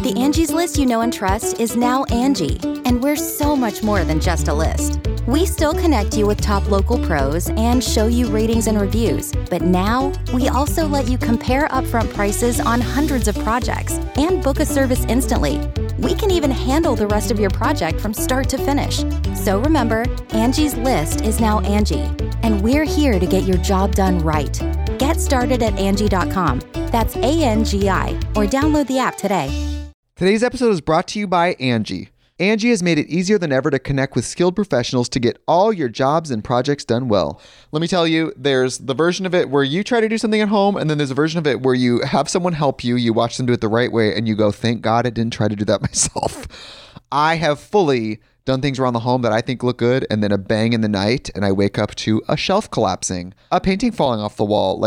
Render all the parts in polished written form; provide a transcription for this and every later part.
The Angie's List you know and trust is now Angie, and we're so much more than just a list. We still connect you with top local pros and show you ratings and reviews, but now we also let you compare upfront prices on hundreds of projects and book a service instantly. We can even handle the rest of your project from start to finish. So remember, Angie's List is now Angie, and we're here to get your job done right. Get started at Angie.com. That's ANGI, or download the app today. Today's episode is brought to you by Angie. Angie has made it easier than ever to connect with skilled professionals to get all your jobs and projects done well. Let me tell you, there's the version of it where you try to do something at home, and then there's a version of it where you have someone help you, you watch them do it the right way, and you go, thank God I didn't try to do that myself. I have fully done things around the home that I think look good, and then a bang in the night, and I wake up to a shelf collapsing, a painting falling off the wall.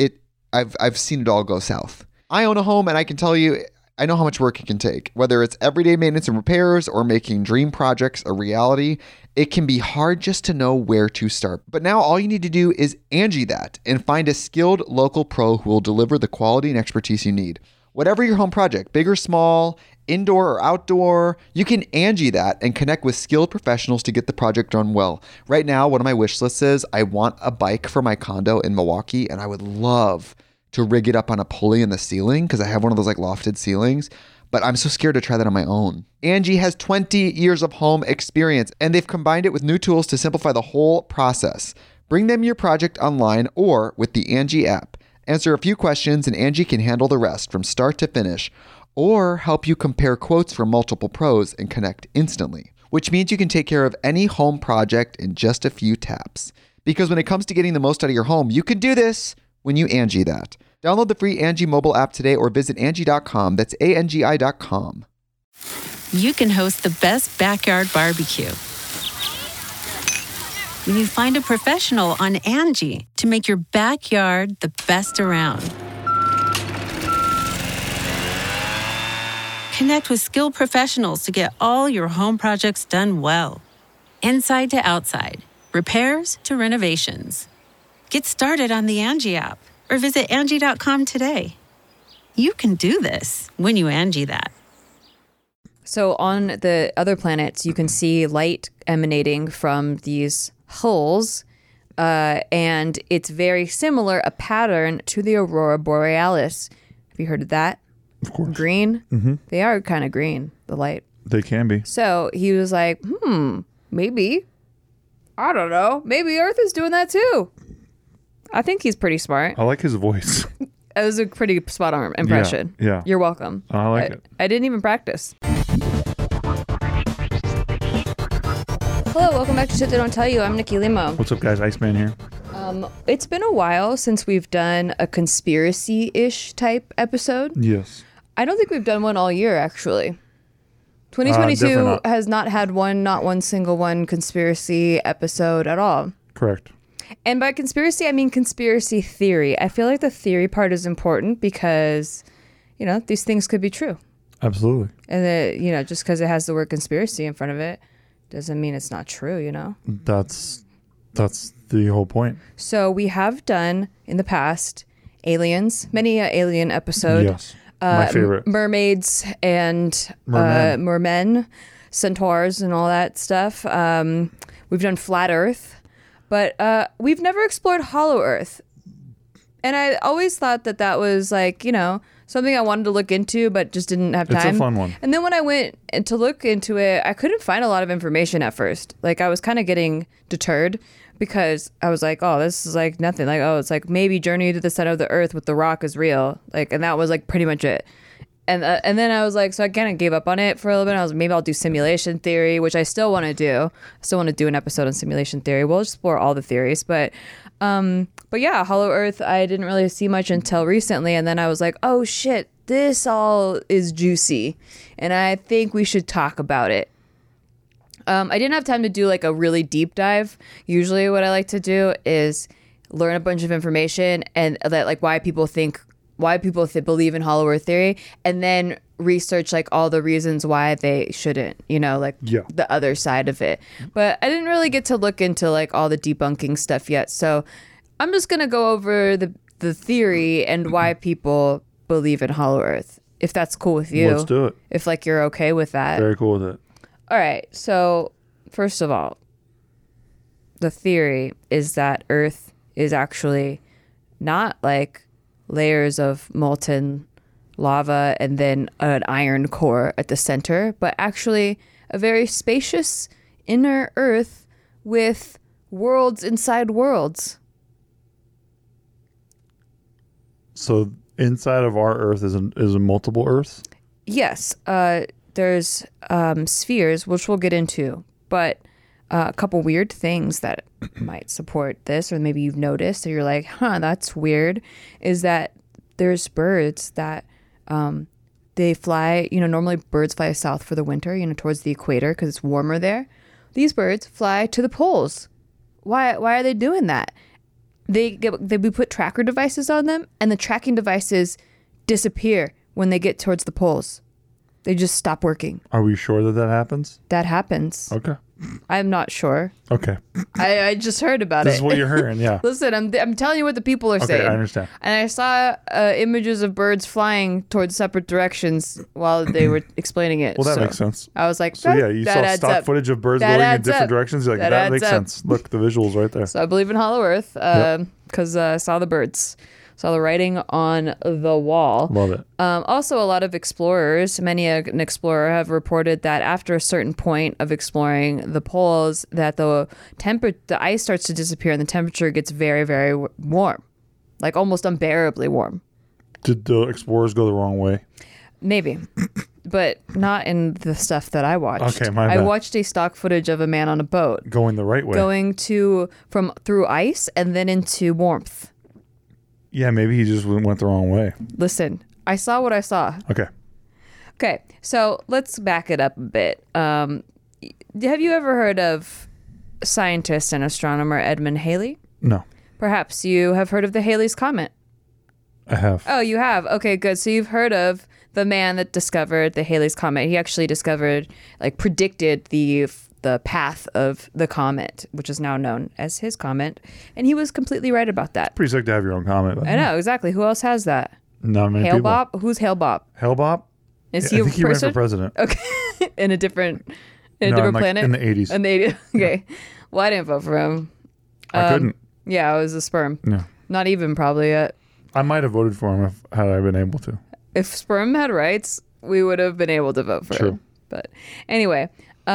I've seen it all go south. I own a home, and I can tell you, I know how much work it can take. Whether it's everyday maintenance and repairs or making dream projects a reality, it can be hard just to know where to start. But now all you need to do is Angie that and find a skilled local pro who will deliver the quality and expertise you need. Whatever your home project, big or small, indoor or outdoor, you can Angie that and connect with skilled professionals to get the project done well. Right now, one of my wish lists is I want a bike for my condo in Milwaukee, and I would love to rig it up on a pulley in the ceiling because I have one of those like lofted ceilings, but I'm so scared to try that on my own. Angie has 20 years of home experience, and they've combined it with new tools to simplify the whole process. Bring them your project online or with the Angie app. Answer a few questions and Angie can handle the rest from start to finish, or help you compare quotes from multiple pros and connect instantly, which means you can take care of any home project in just a few taps. Because when it comes to getting the most out of your home, you can do this when you Angie that. Download the free Angie mobile app today or visit Angie.com. That's ANGI.com. You can host the best backyard barbecue when you find a professional on Angie to make your backyard the best around. Connect with skilled professionals to get all your home projects done well. Inside to outside, repairs to renovations. Get started on the Angie app or visit Angie.com today. You can do this when you Angie that. So on the other planets, you can see light emanating from these holes, and it's very similar, a pattern to the Aurora Borealis. Have you heard of that? Of course. Green? Mm-hmm. They are kind of green, the light. They can be. So he was like, maybe. I don't know. Maybe Earth is doing that too. I think he's pretty smart. I like his voice. It was a pretty spot on impression. Yeah. You're welcome. I like it. I didn't even practice. Hello, welcome back to Shit They Don't Tell You. I'm Nikki Limo. What's up, guys? Iceman here. It's been a while since we've done a conspiracy-ish type episode. Yes. I don't think we've done one all year, actually. 2022 not. has not had not one single one conspiracy episode at all. Correct. And by conspiracy, I mean conspiracy theory. I feel like the theory part is important because, these things could be true. Absolutely. And just because it has the word conspiracy in front of it doesn't mean it's not true, That's the whole point. So we have done in the past aliens, many alien episode. Yes. My favorite. Mermaids and mermen, centaurs and all that stuff. We've done flat Earth, but we've never explored Hollow Earth. And I always thought that was something I wanted to look into, but just didn't have time. It's a fun one. And then when I went to look into it, I couldn't find a lot of information at first. I was kind of getting deterred because I was like, oh, this is nothing. It's maybe Journey to the Center of the Earth with The Rock is real. And that was pretty much it. And then I was so I kind of gave up on it for a little bit. I was maybe I'll do simulation theory, which I still want to do. I still want to do an episode on simulation theory. We'll explore all the theories, but yeah, Hollow Earth, I didn't really see much until recently. And then I was like, oh shit, this all is juicy. And I think we should talk about it. I didn't have time to do a really deep dive. Usually what I like to do is learn a bunch of information and that why people believe in Hollow Earth theory, and then research all the reasons why they shouldn't, the other side of it. But I didn't really get to look into all the debunking stuff yet. So I'm just going to go over the theory and why people believe in Hollow Earth. if that's cool with you. Let's do it. If like you're okay with that. Very cool with it. All right. So first of all, the theory is that Earth is actually not like layers of molten lava and then an iron core at the center, but actually a very spacious inner Earth with worlds inside worlds. So inside of our Earth is a multiple Earths? Yes. There's spheres, which we'll get into, but a couple weird things that might support this, or maybe you've noticed, or you're like, huh, that's weird, is that there's birds that they fly, normally birds fly south for the winter, towards the equator because it's warmer there. These birds fly to the poles. Why are they doing that? We put tracker devices on them, and the tracking devices disappear when they get towards the poles. They just stop working. Are we sure that happens? That happens. Okay. I'm not sure. Okay. I just heard about it. This is what you're hearing, yeah. Listen, I'm telling you what the people are saying. Okay, I understand. And I saw images of birds flying towards separate directions while they were explaining it. Well, that makes sense. I was like, So yeah, you saw stock up. footage of birds That going in adds different up. directions. You're like, that makes sense. Look, the visuals right there. So I believe in Hollow Earth because I saw the birds. Saw the writing on the wall. Love it. Also, a lot of explorers, many an explorer, have reported that after a certain point of exploring the poles, that the ice starts to disappear and the temperature gets very, very warm, like almost unbearably warm. Did the explorers go the wrong way? Maybe, but not in the stuff that I watched. Okay, my bad. I watched a stock footage of a man on a boat Going the right way. going through ice and then into warmth. Yeah, maybe he just went the wrong way. Listen, I saw what I saw. Okay. So let's back it up a bit. Have you ever heard of scientist and astronomer Edmund Halley? No, Perhaps you have heard of the Halley's Comet. I have. Oh, you have? Okay, good. So you've heard of the man that discovered the Halley's Comet. He actually predicted the path of the comet, which is now known as his comet, and he was completely right about that. Pretty sick to have your own comment. I know, exactly. Who else has that? Not many Hale people. Bob? Who's Hale Bob? Hale Bob? Is Yeah, he I think a he ran person? for president. Okay, in a different No, planet? in the 80s. In the 80s. Okay. Well, I didn't vote for him. I couldn't. Yeah, I was a sperm. No. Not even probably yet. I might have voted for him had I been able to. If sperm had rights, we would have been able to vote for him. But anyway,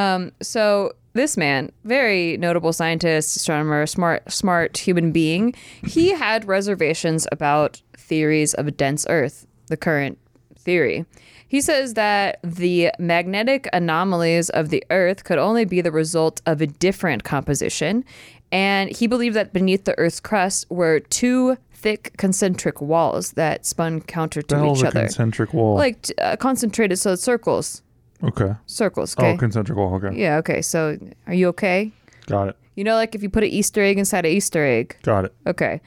so this man, very notable scientist, astronomer, smart human being, he had reservations about theories of a dense Earth, the current theory. He says that the magnetic anomalies of the Earth could only be the result of a different composition, and he believed that beneath the Earth's crust were two thick concentric walls that spun counter to each other. Concentric wall. Like concentrated, so it's circles. Okay. Circles, okay? Oh, concentric wall. Okay. Yeah, okay. So are you okay? Got it. Like if you put an Easter egg inside an Easter egg. Got it. Okay.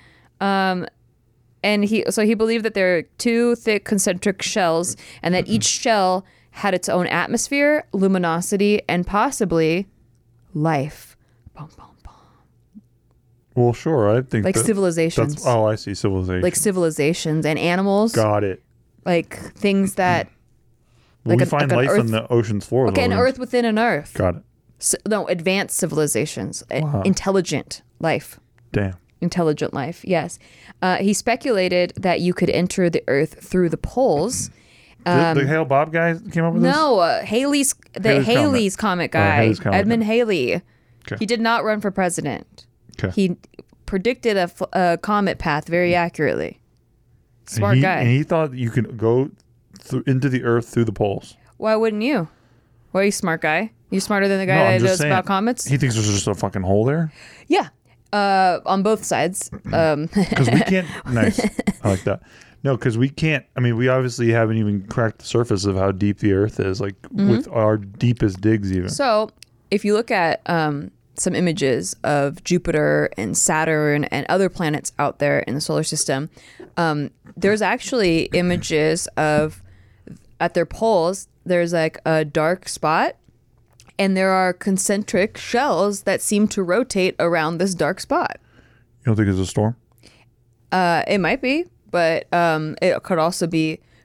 And he believed that there are two thick concentric shells and that each shell had its own atmosphere, luminosity, and possibly life. Boom, boom, boom. Well, sure. I think Like civilizations. I see. Civilization. Like civilizations and animals. Got it. Like things that... Well, we an find life Earth, in the ocean's floor. Okay, an Earth within an Earth. Got it. Advanced civilizations. Wow. Intelligent life. Damn. Intelligent life, yes. He speculated that you could enter the Earth through the poles. The Hale Bob guy came up with this? No, Halley's Comet guy, Halley's Comet. Edmund Halley. Okay. He did not run for president. Okay. He predicted a comet path very accurately. Smart guy. And he thought you could go into the Earth through the poles. Why wouldn't you? Why are you smart guy? You smarter than the guy No, I'm that just knows saying. about comets? He thinks there's just a fucking hole there. Yeah. On both sides. Because we can't. Nice. I like that. No, because we can't. I mean, we obviously haven't even cracked the surface of how deep the Earth is, like with our deepest digs, even. So, if you look at some images of Jupiter and Saturn and other planets out there in the solar system, there's actually images of, at their poles, there's like a dark spot, and there are concentric shells that seem to rotate around this dark spot. You don't think it's a storm? It might be, but it could also be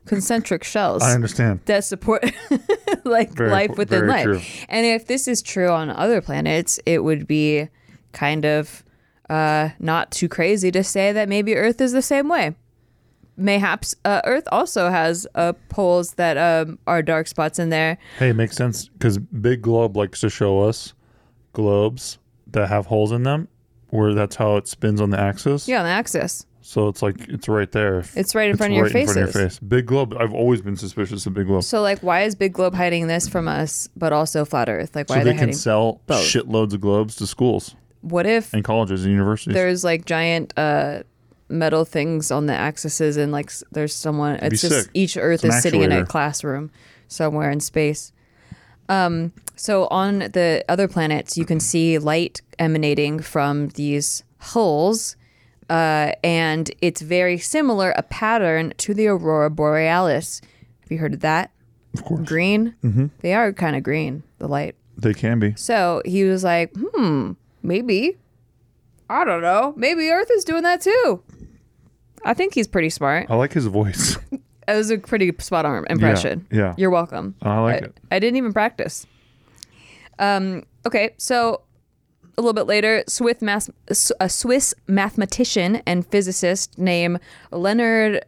concentric shells I understand. that support life within very life. true. And if this is true on other planets, it would be kind of not too crazy to say that maybe Earth is the same way. Mayhaps Earth also has poles that are dark spots in there. Hey, it makes sense because Big Globe likes to show us globes that have holes in them where that's how it spins on the axis. Yeah, on the axis. So it's like, it's right there. It's right in front of your in front of your faces. face. Big Globe, I've always been suspicious of Big Globe. So, like, why is Big Globe hiding this from us, but also Flat Earth? Like, why So are they they can hiding sell both? shitloads of globes to schools What if and colleges and universities. there's, like, giant metal things on the axes and, like, there's someone... be It's just sick. each Earth It's an is sitting in a actuator. classroom somewhere in space. So on the other planets, you can see light emanating from these holes, and it's very similar, a pattern to the Aurora Borealis. Have you heard of that? Of course. Green? Mm-hmm. They are kind of green, the light. They can be. So he was like, maybe. I don't know. Maybe Earth is doing that too. I think he's pretty smart. I like his voice. It was a pretty spot on impression. yeah. You're welcome. I like it. I didn't even practice. Okay, so a little bit later, a Swiss mathematician and physicist named Leonard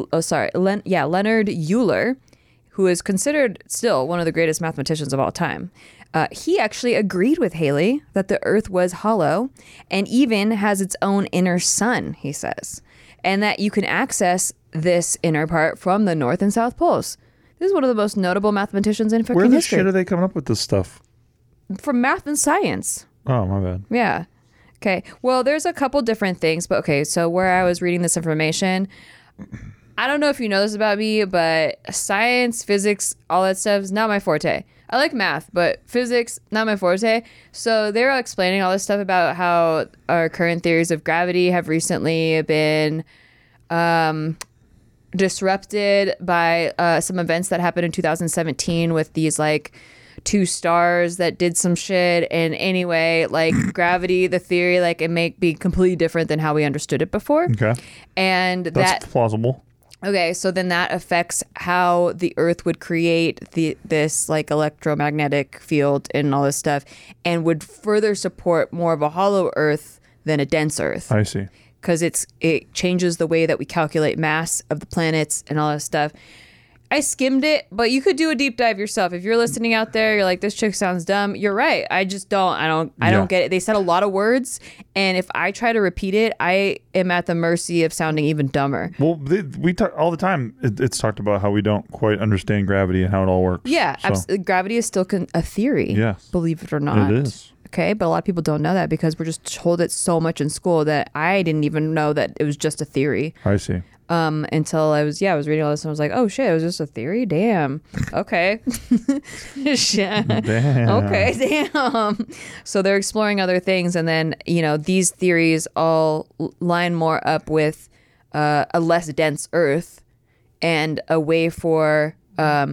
Euler, who is considered still one of the greatest mathematicians of all time. He actually agreed with Halley that the Earth was hollow and even has its own inner sun, he says, and that you can access this inner part from the North and South Poles. This is one of the most notable mathematicians in Where fucking the history. shit are they coming up with this stuff? From math and science. Oh, my bad. Yeah. Okay. Well, there's a couple different things, but okay. So where I was reading this information, I don't know if you know this about me, but science, physics, all that stuff is not my forte. I like math, but physics, not my forte. So they were explaining all this stuff about how our current theories of gravity have recently been disrupted by some events that happened in 2017 with these like two stars that did some shit. And anyway, like gravity, the theory, like it may be completely different than how we understood it before. Okay. And That's plausible. okay, so then that affects how the Earth would create this like electromagnetic field and all this stuff, and would further support more of a hollow Earth than a dense Earth. I see. Because it changes the way that we calculate mass of the planets and all that stuff. I skimmed it, but you could do a deep dive yourself. If you're listening out there, you're like, this chick sounds dumb. You're right. I just don't. I don't get it. They said a lot of words, and if I try to repeat it, I am at the mercy of sounding even dumber. Well, we talk all the time. It's talked about how we don't quite understand gravity and how it all works. Yeah, So, gravity is still a theory. Yes. Believe it or not. It is. Okay, but a lot of people don't know that because we're just told it so much in school that I didn't even know that it was just a theory. I see. Until I was reading all this and I was like, oh shit, it was just a theory? Damn. Okay. Shit. Damn. Okay, damn. So they're exploring other things, and then, these theories all line more up with a less dense Earth and a way for a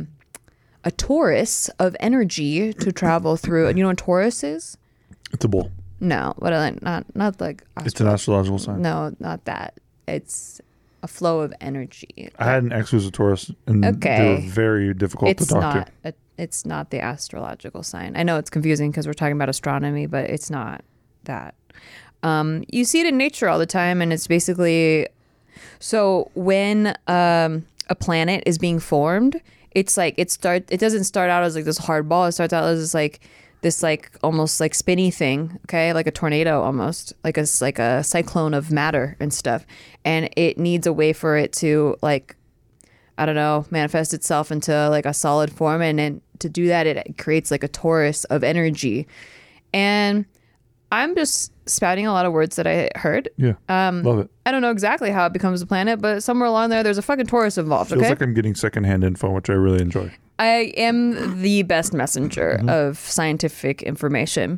torus of energy to travel through. And you know what torus is? It's a bull. No, but not like It's an astrological sign. no, not that. It's a flow of energy. I had an ex who was a Taurus, and they Okay. were very difficult to talk to. It's not the astrological sign. I know it's confusing because we're talking about astronomy, but it's not that. You see it in nature all the time, and it's basically so when a planet is being formed, it's like it doesn't start out as like this hard ball. It starts out as this almost like spinny thing, okay, like a tornado almost, like a cyclone of matter and stuff, and it needs a way for it to like, I don't know, manifest itself into like a solid form, and then to do that it creates like a torus of energy. And I'm just spouting a lot of words that I heard. Yeah. Love it. I don't know exactly how it becomes a planet, but somewhere along there's a fucking torus involved. Feels Okay, like I'm getting secondhand info, which I really enjoy. I am the best messenger of scientific information.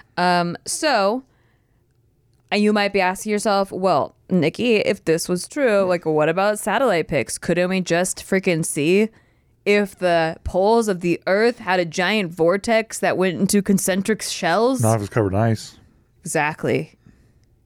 So you might be asking yourself, well, Nikki, if this was true, like what about satellite pics? Couldn't we just freaking see if the poles of the Earth had a giant vortex that went into concentric shells? Not if it's covered in ice. Exactly.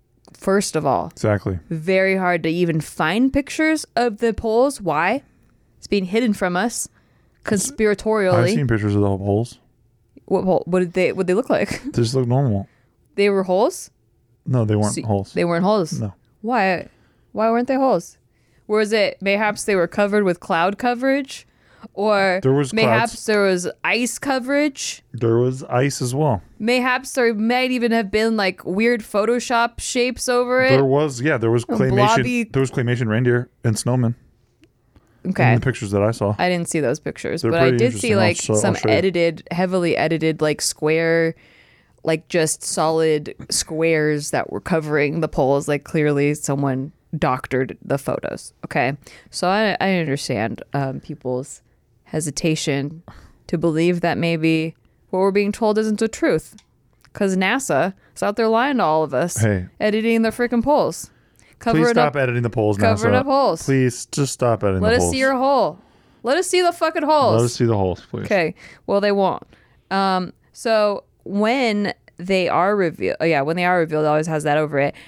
First of all, Exactly. very hard to even find pictures of the poles. Why? It's being hidden from us I've conspiratorially. seen pictures of the holes. What hole? What they look like? They just look normal. They were holes? No, they weren't holes. They weren't holes. No. Why weren't they holes? Was it mayhaps they were covered with cloud coverage? Or There was mayhaps clouds. there was ice coverage? There was ice as well. Mayhaps there might even have been like weird Photoshop shapes over it. There was claymation. blobby- There was claymation reindeer and snowmen Okay. in the pictures that I saw. I didn't see those pictures, They're but I pretty did see interesting. like I'll some show you. heavily edited, like square, like just solid squares that were covering the poles. Like clearly someone doctored the photos. Okay. So I understand people's hesitation to believe that maybe what we're being told isn't the truth. Because NASA is out there lying to all of us, Hey. editing the freaking poles. Please Covering stop up. editing the polls, covering NASA. up holes. Please just stop editing Let the us polls. see your hole. Let us see the fucking holes. Let us see the holes, please. Okay. Well, they won't. So when they are revealed, it always has that over it.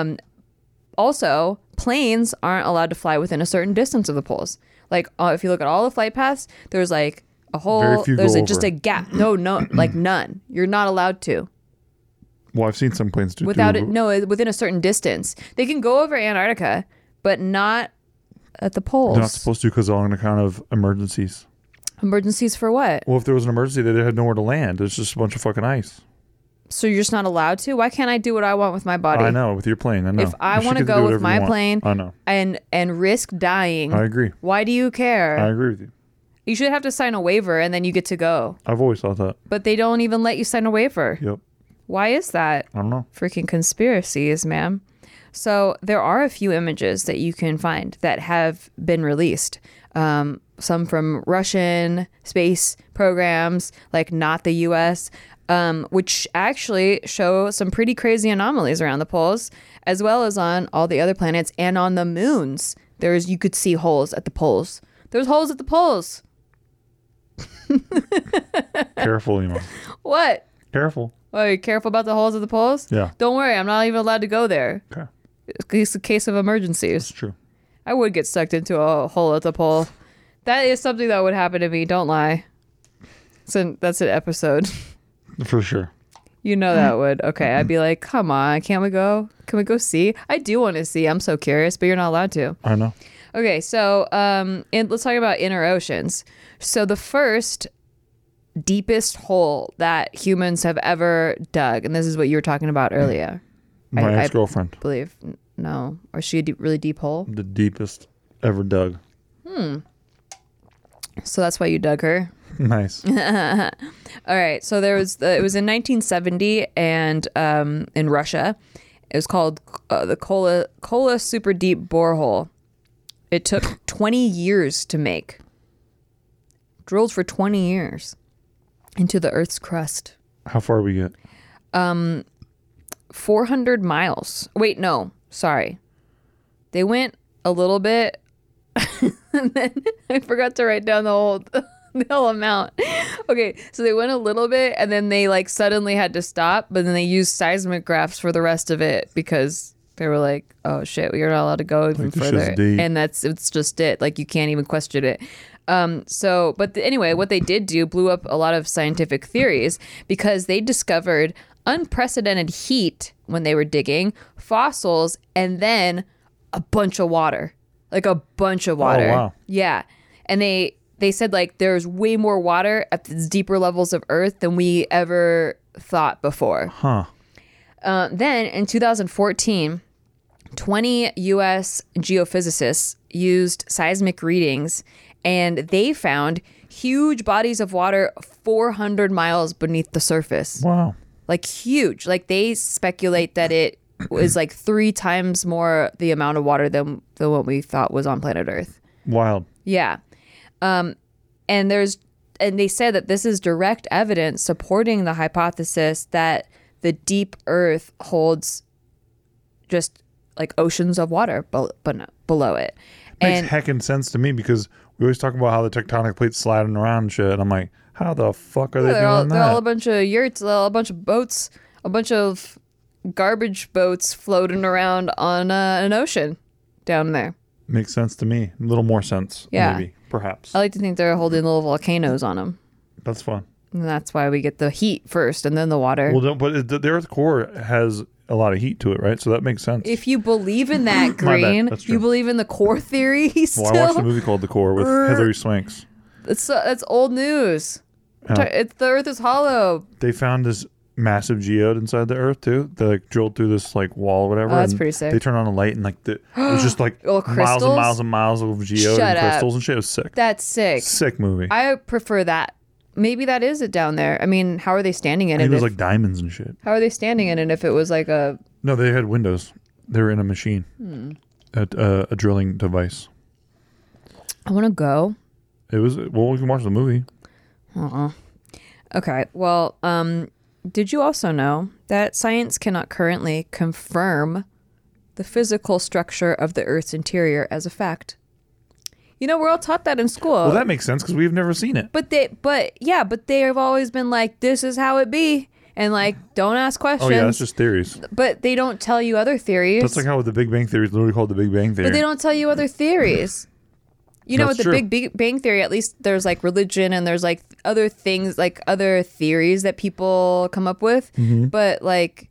Also, planes aren't allowed to fly within a certain distance of the poles. Like if you look at all the flight paths, there's like a hole. Very few There's go just over. a gap. No, like none. You're not allowed to Well, I've seen some planes do without it. No, within a certain distance. They can go over Antarctica, but not at the poles. They're not supposed to because on account of emergencies. Emergencies for what? Well, if there was an emergency, they had nowhere to land. There's just a bunch of fucking ice. So you're just not allowed to? Why can't I do what I want with my body? I know, with your plane. I know. If I You should want to get go do with whatever my you want. plane I know. and risk dying, I agree. why do you care? I agree with you. You should have to sign a waiver and then you get to go. I've always thought that. But they don't even let you sign a waiver. Yep. Why is that? I don't know. Freaking conspiracies, ma'am. So there are a few images that you can find that have been released. Some from Russian space programs, like not the U.S., which actually show some pretty crazy anomalies around the poles, as well as on all the other planets and on the moons. You could see holes at the poles. There's holes at the poles. Careful, Emo. What? Careful. Oh, are you careful about the holes at the poles? Yeah. Don't worry, I'm not even allowed to go there. Okay. It's a case of emergencies. It's true. I would get sucked into a hole at the pole. That is something that would happen to me. Don't lie. That's an episode. For sure. You know that would. Okay, I'd be like, come on, can't we go? Can we go see? I do want to see. I'm so curious, but you're not allowed to. I know. Okay, so let's talk about inner oceans. So the first deepest hole that humans have ever dug, and this is what you were talking about earlier. My I ex-girlfriend. believe. No. Or is she a really deep hole? The deepest ever dug. So that's why you dug her? Nice. All right. So it was in 1970 and in Russia. It was called the Kola Super Deep Borehole. It took 20 years to make. Drilled for 20 years into the Earth's crust. How far we get? 400 miles. Wait, no. Sorry. They went a little bit. And then I forgot to write down the whole amount. Okay, so they went a little bit and then they like suddenly had to stop, but then they used seismographs for the rest of it because they were like, oh shit, you're not allowed to go even Like, this further. shit's deep. And it's just it. Like you can't even question it. Anyway, what they did do blew up a lot of scientific theories because they discovered unprecedented heat when they were digging, fossils, and then a bunch of water. Like a bunch of water. Oh, wow. Yeah. And they said like there's way more water at the deeper levels of Earth than we ever thought before. Huh. Then in 2014, 20 U.S. geophysicists used seismic readings and they found huge bodies of water 400 miles beneath the surface. Wow. Like huge. Like they speculate that it was like 3 times more the amount of water than what we thought was on planet Earth. Wild. Yeah. And they said that this is direct evidence supporting the hypothesis that the deep Earth holds just like oceans of water below it. Makes heckin' sense to me because we always talk about how the tectonic plates sliding around and shit. And I'm like, how the fuck are they doing they're all a that? bunch of yurts, a bunch of boats, a bunch of garbage boats floating around on an ocean down there. Makes sense to me. A little more sense. Yeah. Maybe. Perhaps. I like to think they're holding little volcanoes on them. That's fun. And that's why we get the heat first and then the water. Well, but the Earth core has a lot of heat to it, right? So that makes sense. If you believe in that, My bad. Green, That's true. you believe in the core theory still. Well, I watched a movie called The Core with Hilary Swank. That's old news. Yeah. It's the Earth is hollow. They found this massive geode inside the Earth too. They like drilled through this like wall or whatever. Oh, that's and pretty sick. They turned on a light and like it was just like Oh, miles crystals? and miles and miles of geode Shut and up. crystals and shit. It was sick. That's sick. Sick movie. I prefer that. Maybe that is it down there. I mean, how are they standing in I think it? it was like diamonds and shit. How are they standing in it if it was like a... No, they had windows. They were in a machine, a drilling device. I want to go. It was well. We can watch the movie. Okay. Well, did you also know that science cannot currently confirm the physical structure of the Earth's interior as a fact? You know, we're all taught that in school. Well, that makes sense because we've never seen it. But they have always been like, this is how it be. And like, don't ask questions. Oh yeah, that's just theories. But they don't tell you other theories. That's like how the Big Bang Theory is literally called the Big Bang Theory. But they don't tell you other theories. You know, That's with the true. Big Bang Theory, at least there's like religion and there's like other things, like other theories that people come up with. Mm-hmm. But like,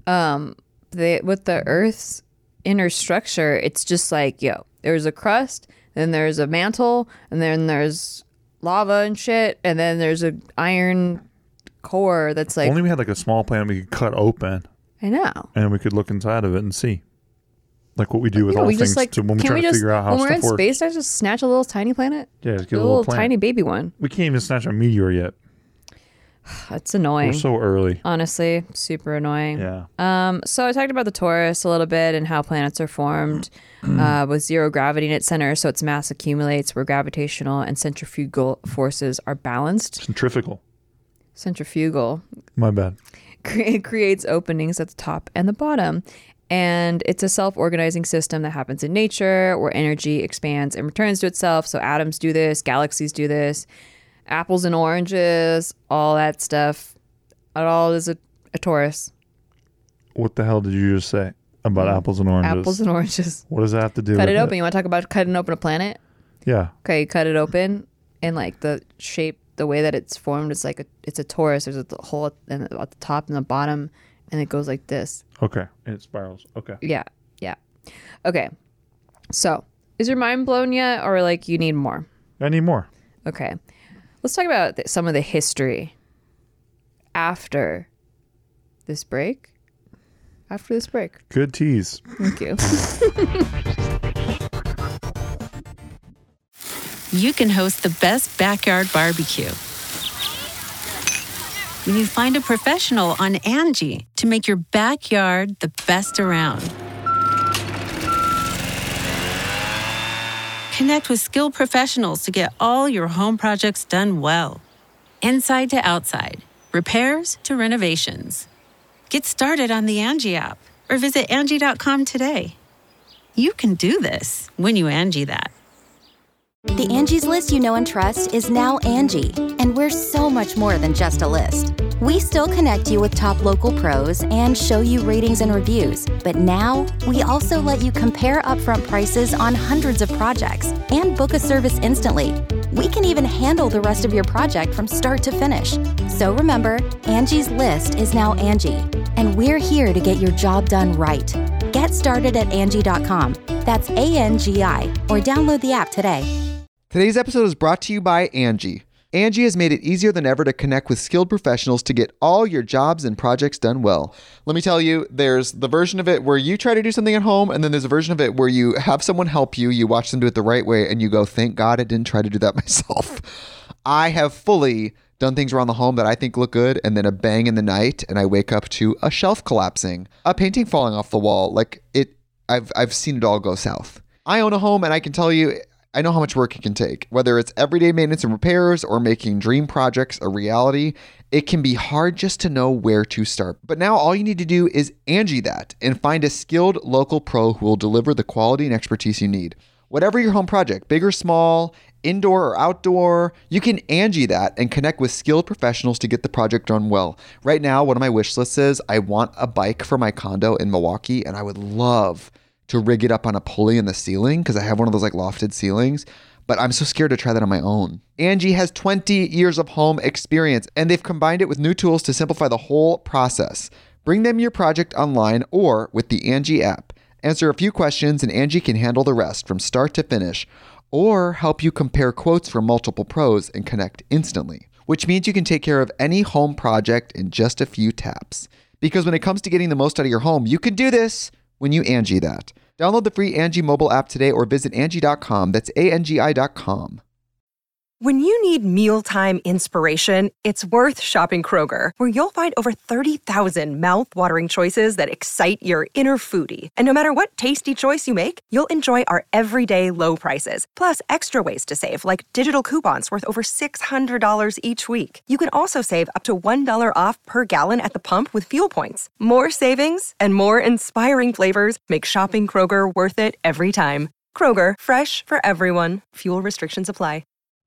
with the Earth's inner structure, it's just like, there's a crust, then there's a mantle, and then there's lava and shit, and then there's an iron core that's like, Only we had like a small planet we could cut open I know. and we could look inside of it and see. Like what we do with all we things just like, to when we can try we to just, figure out how when we're in stuff works. space, I just snatch a little tiny planet? Yeah, just A get a little little planet. tiny baby one. We can't even snatch a meteor yet. That's annoying. We're so early. Honestly, super annoying. Yeah. So I talked about the torus a little bit and how planets are formed with zero gravity in its center, so its mass accumulates where gravitational and centrifugal forces are balanced. Centrifugal. Centrifugal My bad. creates openings at the top and the bottom. And it's a self-organizing system that happens in nature where energy expands and returns to itself. So atoms do this, galaxies do this, apples and oranges, all that stuff. It all is a torus. What the hell did you just say about apples and oranges? Apples and oranges. What does that have to do with Cut it open. You want to talk about cutting open a planet? Yeah. Okay, you cut it open and like the shape, the way that it's formed, it's like it's a torus. There's a hole at the top and the bottom, and it goes like this. Okay. And it spirals. Okay. Yeah. Okay. So, is your mind blown yet, or like you need more? I need more. Okay. Let's talk about some of the history after this break. After this break. Good tease. Thank you. You can host the best backyard barbecue when you find a professional on Angie to make your backyard the best around. Connect with skilled professionals to get all your home projects done well. Inside to outside, repairs to renovations. Get started on the Angie app or visit Angie.com today. You can do this when you Angie that. The Angie's List you know and trust is now Angie, and we're so much more than just a list. We still connect you with top local pros and show you ratings and reviews, but now we also let you compare upfront prices on hundreds of projects and book a service instantly. We can even handle the rest of your project from start to finish. So remember, Angie's List is now Angie, and we're here to get your job done right. Get started at Angie.com. That's ANGI, or download the app today. Today's episode is brought to you by Angie. Angie has made it easier than ever to connect with skilled professionals to get all your jobs and projects done well. Let me tell you, there's the version of it where you try to do something at home, and then there's a version of it where you have someone help you, you watch them do it the right way, and you go, thank God I didn't try to do that myself. I have fully done things around the home that I think look good, and then a bang in the night, and I wake up to a shelf collapsing, a painting falling off the wall. Like I've seen it all go south. I own a home, and I can tell you, I know how much work it can take. Whether it's everyday maintenance and repairs or making dream projects a reality, it can be hard just to know where to start. But now all you need to do is Angie that and find a skilled local pro who will deliver the quality and expertise you need. Whatever your home project, big or small, indoor or outdoor, you can Angie that and connect with skilled professionals to get the project done well. Right now, one of my wish lists is I want a bike for my condo in Milwaukee, and I would love to rig it up on a pulley in the ceiling because I have one of those like lofted ceilings. but I'm so scared to try that on my own. Angie has 20 years of home experience, and they've combined it with new tools to simplify the whole process. Bring them your project online or with the Angie app. Answer a few questions and Angie can handle the rest from start to finish, or help you compare quotes from multiple pros and connect instantly, which means you can take care of any home project in just a few taps. Because when it comes to getting the most out of your home, you can do this when you Angie that. Download the free Angie mobile app today or visit Angie.com. That's ANGI.com. When you need mealtime inspiration, it's worth shopping Kroger, where you'll find over 30,000 mouth-watering choices that excite your inner foodie. And no matter what tasty choice you make, you'll enjoy our everyday low prices, plus extra ways to save, like digital coupons worth over $600 each week. You can also save up to $1 off per gallon at the pump with fuel points. More savings and more inspiring flavors make shopping Kroger worth it every time. Kroger, fresh for everyone. Fuel restrictions apply.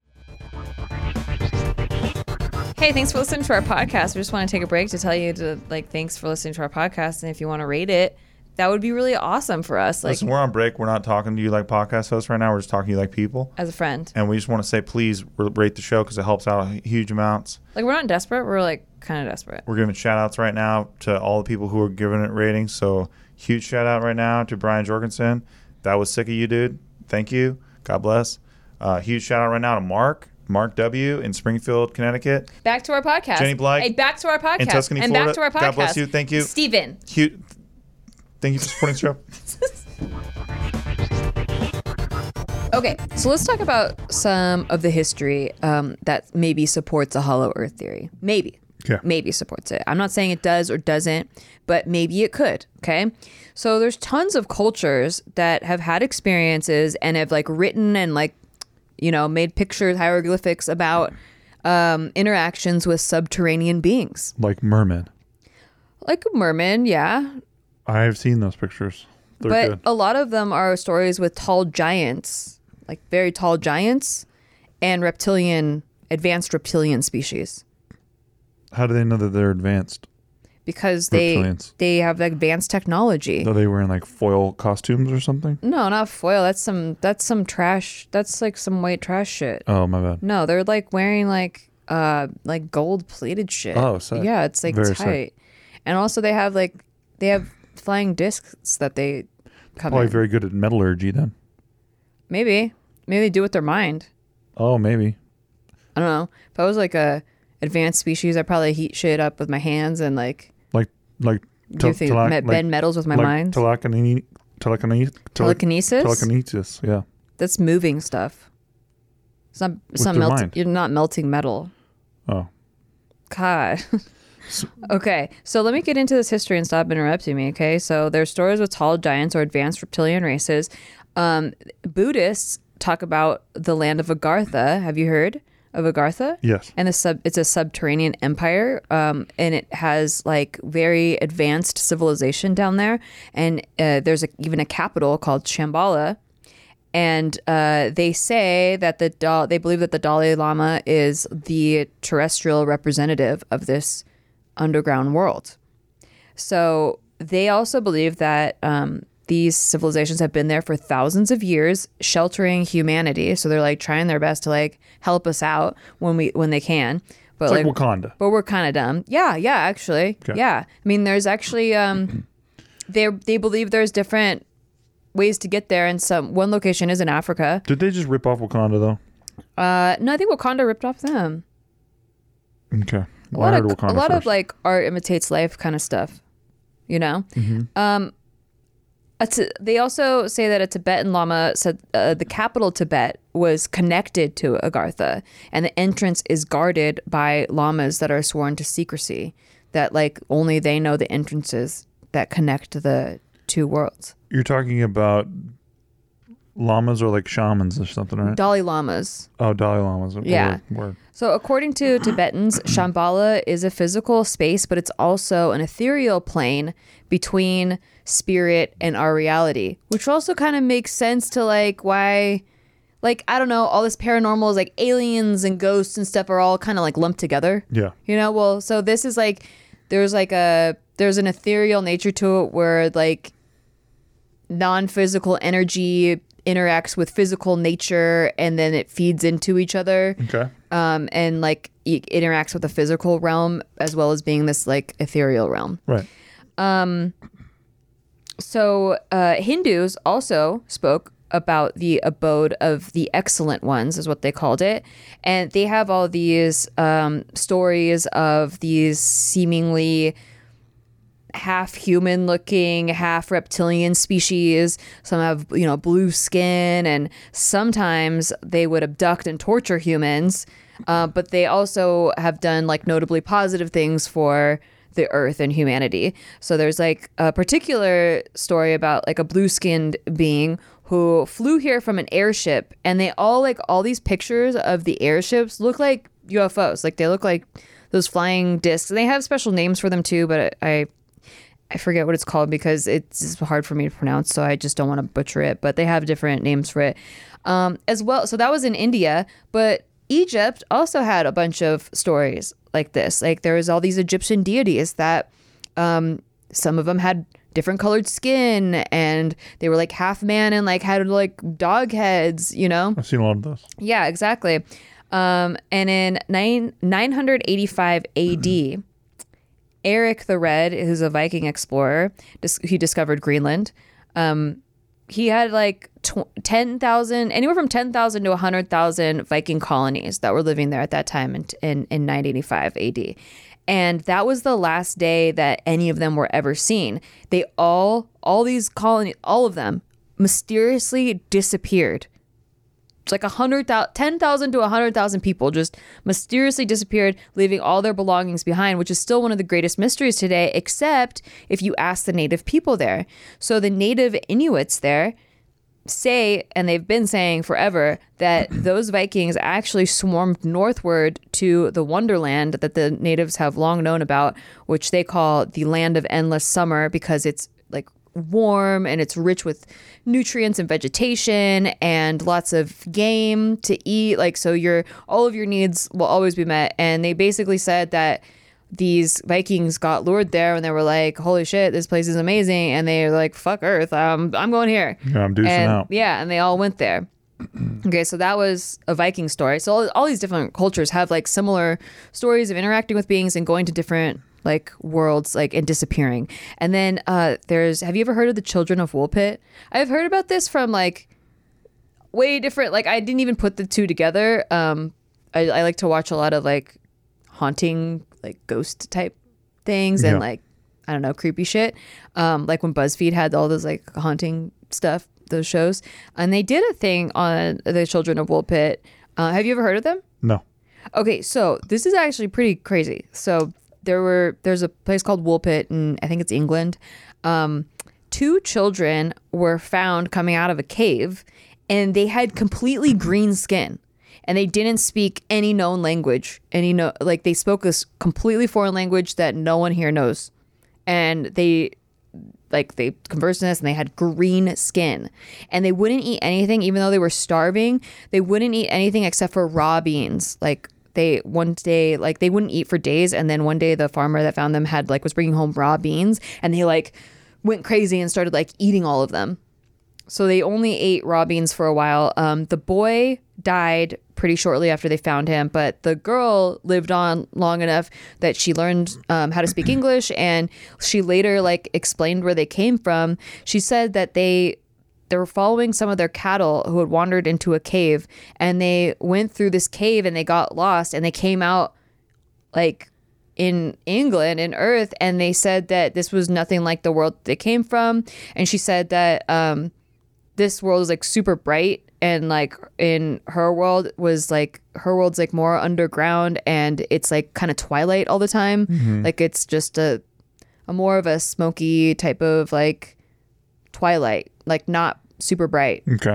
Hey, thanks for listening to our podcast. We just want to take a break to tell you thanks for listening to our podcast. And if you want to rate it, that would be really awesome for us. Listen, we're on break. We're not talking to you like podcast hosts right now. We're just talking to you like people. As a friend. And we just want to say, please rate the show because it helps out huge amounts. Like, we're not desperate. We're kind of desperate. We're giving shout outs right now to all the people who are giving it ratings. So huge shout out right now to Brian Jorgensen. That was sick of you, dude. Thank you. God bless. Huge shout out right now to Mark W. in Springfield, Connecticut. Back to our podcast. Jenny Blyke. Hey, back to our podcast. In Tuscany, and Florida. Back to our podcast. God bless you. Thank you. Steven. Thank you for supporting the show. Okay, so let's talk about some of the history that maybe supports a hollow earth theory. Maybe. Yeah. Maybe supports it. I'm not saying it does or doesn't, but maybe it could, okay? So there's tons of cultures that have had experiences and have written and made pictures, hieroglyphics about interactions with subterranean beings. Like mermen. Like a merman, yeah. I've seen those pictures. They're good. A lot of them are stories with tall giants, like very tall giants, and advanced reptilian species. How do they know that they're advanced? Because they have advanced technology. Are they wearing foil costumes or something? No, not foil. That's some trash. That's some white trash shit. Oh, my bad. No, they're wearing gold plated shit. Oh, sick. Yeah, it's Very tight. sick. And also they have flying discs that they come Probably in. very good at metallurgy then. Maybe they do it with their mind. Oh, maybe. I don't know. If I was a advanced species, I'd probably heat shit up with my hands and bend metals with my mind. Telekinesis. Yeah. That's moving stuff. It's not melting. mind. You're not melting metal. Oh. God. Okay, so let me get into this history and stop interrupting me, okay? So there's stories with tall giants or advanced reptilian races. Buddhists talk about the land of Agartha. Have you heard of Agartha? Yes. And it's a subterranean empire, and it has very advanced civilization down there. And there's even a capital called Shambhala. And they say that they believe that the Dalai Lama is the terrestrial representative of this underground world. So they also believe that these civilizations have been there for thousands of years, sheltering humanity. So they're trying their best to help us out when they can. But it's like Wakanda. But we're kind of dumb. Yeah, actually. Okay. Yeah. I mean, there's actually they believe there's different ways to get there, and one location is in Africa. Did they just rip off Wakanda though? No, I think Wakanda ripped off them. Okay. A lot of art imitates life kind of stuff, you know. Mm-hmm. They also say that a Tibetan Lama said the capital Tibet was connected to Agartha, and the entrance is guarded by lamas that are sworn to secrecy. That only they know the entrances that connect the two worlds. You're talking about llamas or shamans or something, right? Dalai Lamas. Oh, Dalai Lamas. Yeah. Word. So according to Tibetans, Shambhala is a physical space, but it's also an ethereal plane between spirit and our reality, which also kind of makes sense to why, I don't know, all this paranormal is aliens and ghosts and stuff are all kind of lumped together. Yeah. You know, well, so this is there's an ethereal nature to it where non-physical energy interacts with physical nature, and then it feeds into each other. Okay. And like it interacts with the physical realm as well as being this like ethereal realm. Right. So Hindus also spoke about the abode of the excellent ones, is what they called it. And they have all these stories of these seemingly half human looking, half reptilian species. Some have, blue skin, and sometimes they would abduct and torture humans. But they also have done like notably positive things for the earth and humanity. So there's like a particular story about like a blue-skinned being who flew here from an airship, and they all these pictures of the airships look like UFOs. Like they look like those flying discs. And they have special names for them too, but I forget what it's called because it's hard for me to pronounce, so I just don't want to butcher it. But they have different names for it as well. So that was in India, but Egypt also had a bunch of stories like this. Like there was all these Egyptian deities that some of them had different colored skin, and they were like half man and like had like dog heads, I've seen a lot of those. Yeah, exactly. And in 985 AD, Eric the Red, who's a Viking explorer, he discovered Greenland. He had like 10,000, anywhere from 10,000 to 100,000 Viking colonies that were living there at that time in 985 AD. And that was the last day that any of them were ever seen. They all these colonies, all of them mysteriously disappeared. It's like 10,000 to 100,000 people just mysteriously disappeared, leaving all their belongings behind, which is still one of the greatest mysteries today, except if you ask the native people there. So the native Inuits there say, and they've been saying forever, that those Vikings actually swarmed northward to the Wonderland that the natives have long known about, which they call the land of endless summer because it's like warm and it's rich with nutrients and vegetation and lots of game to eat. Like, so all of your needs will always be met. And they basically said that these Vikings got lured there and they were like, holy shit, this place is amazing. And they were like, fuck Earth, I'm going here. Yeah, I'm deucing out. Yeah, and they all went there. Okay, so that was a Viking story. So all these different cultures have like similar stories of interacting with beings and going to different like worlds, like, and disappearing. And then have you ever heard of the Children of Woolpit? I've heard about this from like way different, like I didn't even put the two together. I like to watch a lot of like haunting, like ghost type things and like, I don't know, creepy shit. Like when BuzzFeed had all those like haunting stuff, those shows, and they did a thing on the Children of Woolpit. Have you ever heard of them? No. Okay, so this is actually pretty crazy. So there's a place called Woolpit, and I think it's England. 2 children were found coming out of a cave, and they had completely green skin, and they didn't speak any known language. They spoke this completely foreign language that no one here knows, and they conversed in this, and they had green skin, and they wouldn't eat anything, even though they were starving. They wouldn't eat anything except for raw beans. Like they wouldn't eat for days, and then one day the farmer that found them was bringing home raw beans, and they like went crazy and started like eating all of them. So they only ate raw beans for a while. The boy died pretty shortly after they found him, but the girl lived on long enough that she learned how to speak English, and she later like explained where they came from. She said that they were following some of their cattle who had wandered into a cave, and they went through this cave and they got lost, and they came out like in England, in Earth, and they said that this was nothing like the world they came from. And she said that this world is like super bright, and like in her world's like more underground, and it's like kind of twilight all the time. Mm-hmm. Like it's just a more of a smoky type of like twilight, like not super bright. Okay.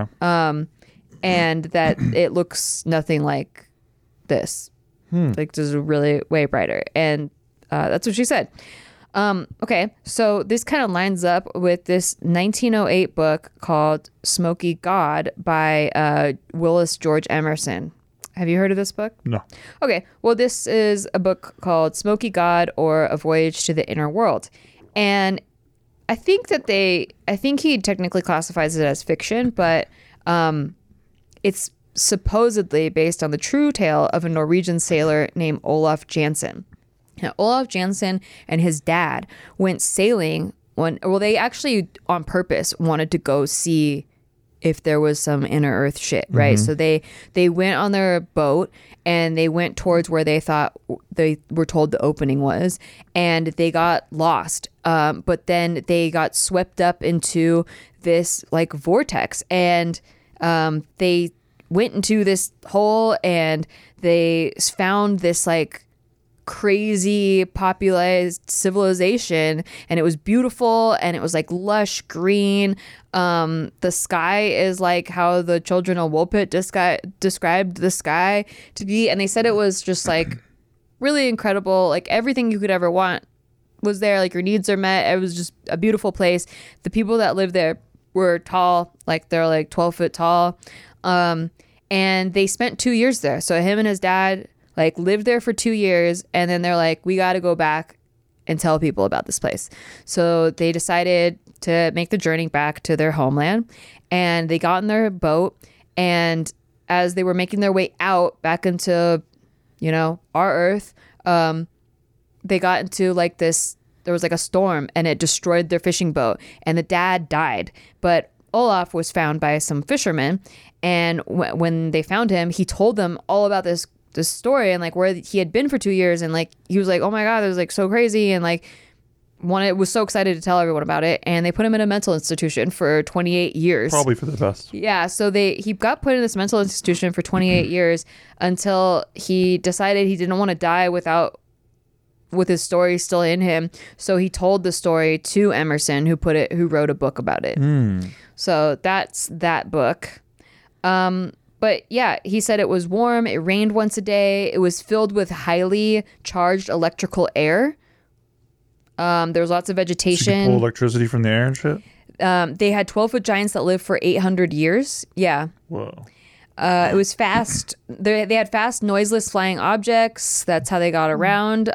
And that it looks nothing like this. Like just really way brighter. And that's what she said. Okay, so this kind of lines up with this 1908 book called Smoky God by Willis George Emerson. Have you heard of this book? No. Okay, well, this is a book called Smoky God, or A Voyage to the Inner World. And I think he technically classifies it as fiction, but It's supposedly based on the true tale of a Norwegian sailor named Olaf Jansen. Now, Olaf Jansen and his dad went sailing they actually on purpose wanted to go see if there was some inner earth shit, right? So they went on their boat and they went towards where they thought they were told the opening was, and they got lost. But then they got swept up into this like vortex, and they went into this hole and they found this like crazy popularized civilization, and it was beautiful and it was like lush green. The sky is like how the children of Woolpit described the sky to be, and they said it was just like really incredible, like everything you could ever want was there, like your needs are met. It was just a beautiful place. The people that lived there were tall, like they're like 12 foot tall, and they spent 2 years there. So him and his dad like lived there for 2 years, and then they're like, we got to go back and tell people about this place. So they decided to make the journey back to their homeland, and they got in their boat, and as they were making their way out back into, you know, our earth, they got into like this, there was like a storm, and it destroyed their fishing boat, and the dad died. But Olaf was found by some fishermen, and when they found him, he told them all about this story and like where he had been for 2 years, and like he was like, oh my god, it was like so crazy, and like was so excited to tell everyone about it. And they put him in a mental institution for 28 years, probably for the best. Yeah, so he got put in this mental institution for 28 years until he decided he didn't want to die with his story still in him. So he told the story to Emerson, who wrote a book about it. So that's that book. But yeah, he said it was warm. It rained once a day. It was filled with highly charged electrical air. There was lots of vegetation. So you could pull electricity from the air and shit? They had 12-foot giants that lived for 800 years. Yeah. Whoa. It was fast. They had fast, noiseless flying objects. That's how they got around.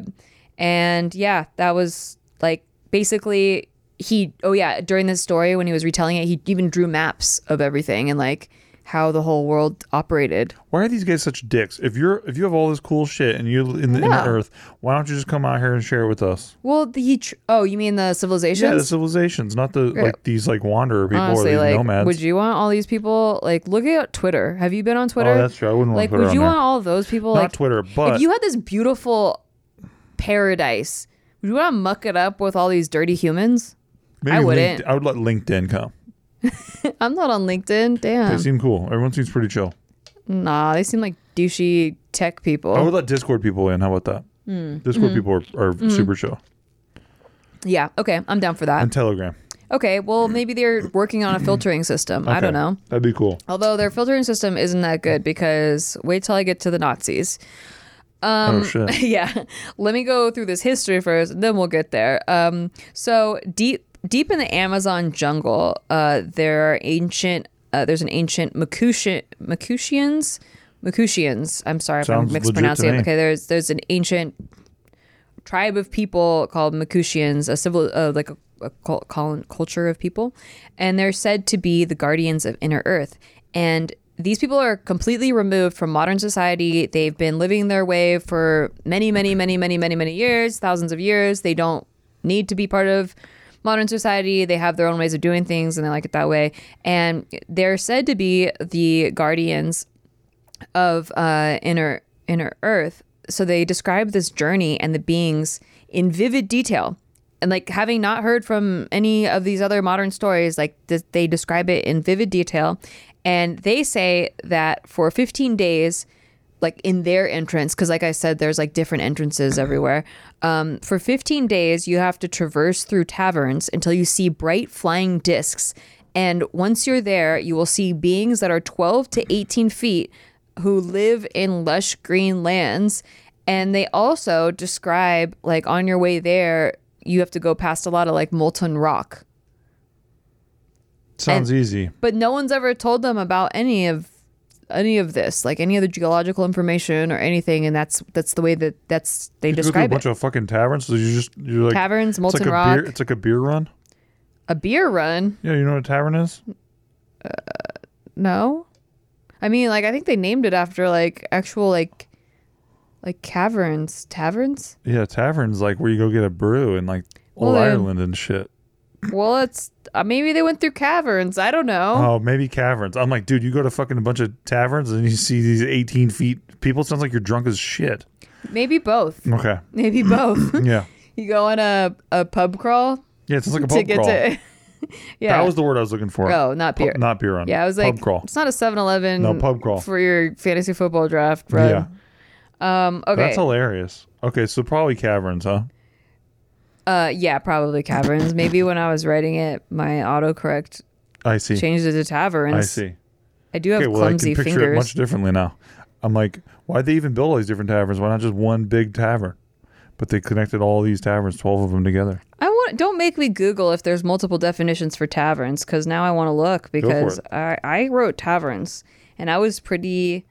And yeah, that was like basically during this story when he was retelling it, he even drew maps of everything and like how the whole world operated. Why are these guys such dicks? If you have all this cool shit and you in the earth, why don't you just come out here and share it with us? Well, you mean the civilizations? Yeah, the civilizations, not the like these like wanderer people. Honestly, or these like, nomads. would you want all these people? Like, look at Twitter. Have you been on Twitter? Oh, that's true. I wouldn't want like, Twitter would you on want there. all of those people? Not like Twitter, but if you had this beautiful paradise, would you want to muck it up with all these dirty humans? maybe I wouldn't. I would let LinkedIn come. I'm not on LinkedIn. Damn. They seem cool. Everyone seems pretty chill. Nah, they seem like douchey tech people. I would let Discord people in. How about that? Discord people are super chill. Yeah. Okay. I'm down for that. And Telegram. Okay. Well, maybe they're working on a filtering system. I don't know. That'd be cool. Although their filtering system isn't that good, because wait till I get to the Nazis. Oh shit. Yeah. Let me go through this history first, and then we'll get there. So deep in the Amazon jungle, there's an ancient Macusians. I'm sorry if I'm Sounds mispronouncing legit it. to me. Okay, there's an ancient tribe of people called Macusians, a culture of people, and they're said to be the guardians of inner Earth. And these people are completely removed from modern society. They've been living their way for many, many, many, many, many, many years, thousands of years. They don't need to be part of modern society. They have their own ways of doing things, and they like it that way. And they're said to be the guardians of inner Earth. So they describe this journey and the beings in vivid detail. And like, having not heard from any of these other modern stories, like they describe it in vivid detail. And they say that for 15 days, like in their entrance, because like I said, there's like different entrances everywhere. For 15 days, you have to traverse through taverns until you see bright flying discs. And once you're there, you will see beings that are 12 to 18 feet who live in lush green lands. And they also describe, like, on your way there, you have to go past a lot of like molten rock. Sounds easy. But no one's ever told them about any of this, like any of the geological information or anything, and that's the way they You go through a describe bunch it. of fucking taverns. So you're like Taverns, molten it's like rock. It's like a beer run. A beer run? Yeah, you know what a tavern is? No, I mean, like, I think they named it after like actual like taverns. Yeah, taverns like where you go get a brew in like old Ireland and shit. Well, it's maybe they went through caverns. I don't know. Oh, maybe caverns. I'm like, dude, you go to fucking a bunch of taverns and you see these 18 feet people. It sounds like you're drunk as shit. Maybe both. Okay. Maybe both. Yeah. You go on a pub crawl. Yeah, it sounds like a pub crawl. Yeah. That was the word I was looking for. Oh, not beer. Not beer run. Yeah, I was like, pub crawl. It's not a 7-Eleven. No, pub crawl. For your fantasy football draft run. Yeah. Okay. That's hilarious. Okay, so probably caverns, huh? Yeah, probably caverns. Maybe when I was writing it, my autocorrect I see. changed it to taverns. I see. I do have Okay, well, clumsy I can picture fingers. it much differently now. I'm like, why'd they even build all these different taverns? Why not just one big tavern? But they connected all these taverns, 12 of them together. Don't make me Google if there's multiple definitions for taverns, because now I want to look, because I wrote taverns and I was pretty.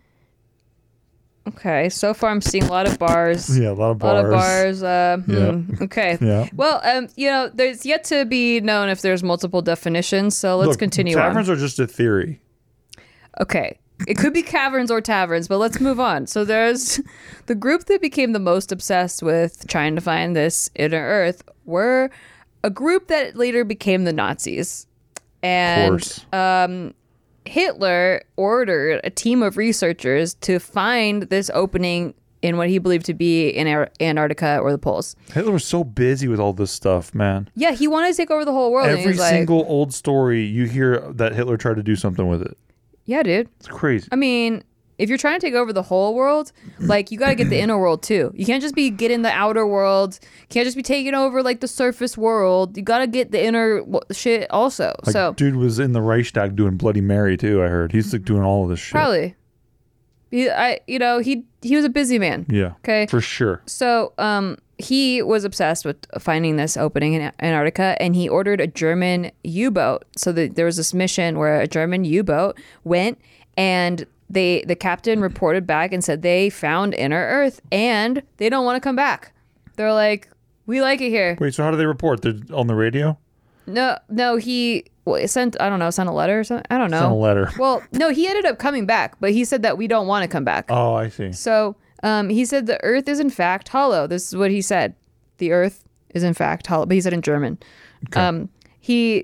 Okay, so far I'm seeing a lot of bars. Yeah, a lot of bars. Okay. Yeah. Well, there's yet to be known if there's multiple definitions, so let's continue taverns on. are just a theory. Okay. It could be caverns or taverns, but let's move on. So there's the group that became the most obsessed with trying to find this inner Earth were a group that later became the Nazis. And Of course. Hitler ordered a team of researchers to find this opening in what he believed to be in Antarctica or the poles. Hitler was so busy with all this stuff, man. Yeah, he wanted to take over the whole world. and he Every was like, single old story, you hear that Hitler tried to do something with it. yeah, dude. It's crazy. I mean, if you're trying to take over the whole world, like, you got to get the inner world too. You can't just be getting the outer world. You can't just be taking over like the surface world. You got to get the inner shit also. Like, so dude was in the Reichstag doing Bloody Mary too. I heard he's like doing all of this shit. probably, he was a busy man. Yeah. Okay. For sure. So he was obsessed with finding this opening in Antarctica, and he ordered a German U-boat. So there was this mission where a German U-boat went, and the captain reported back and said they found inner Earth, and they don't want to come back. They're like, we like it here. Wait, so how do they report? They're on the radio? No, he sent a letter or something. I don't know. Sent a letter. Well, no, he ended up coming back, but he said that we don't want to come back. Oh, I see. So he said the Earth is in fact hollow. This is what he said. The Earth is in fact hollow, but he said in German. Okay. He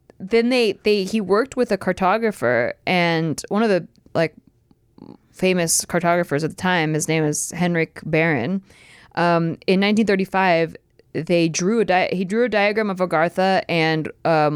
worked with a cartographer, and one of the famous cartographers at the time, his name is Henrik Baron. In 1935, he drew a diagram of Agartha, and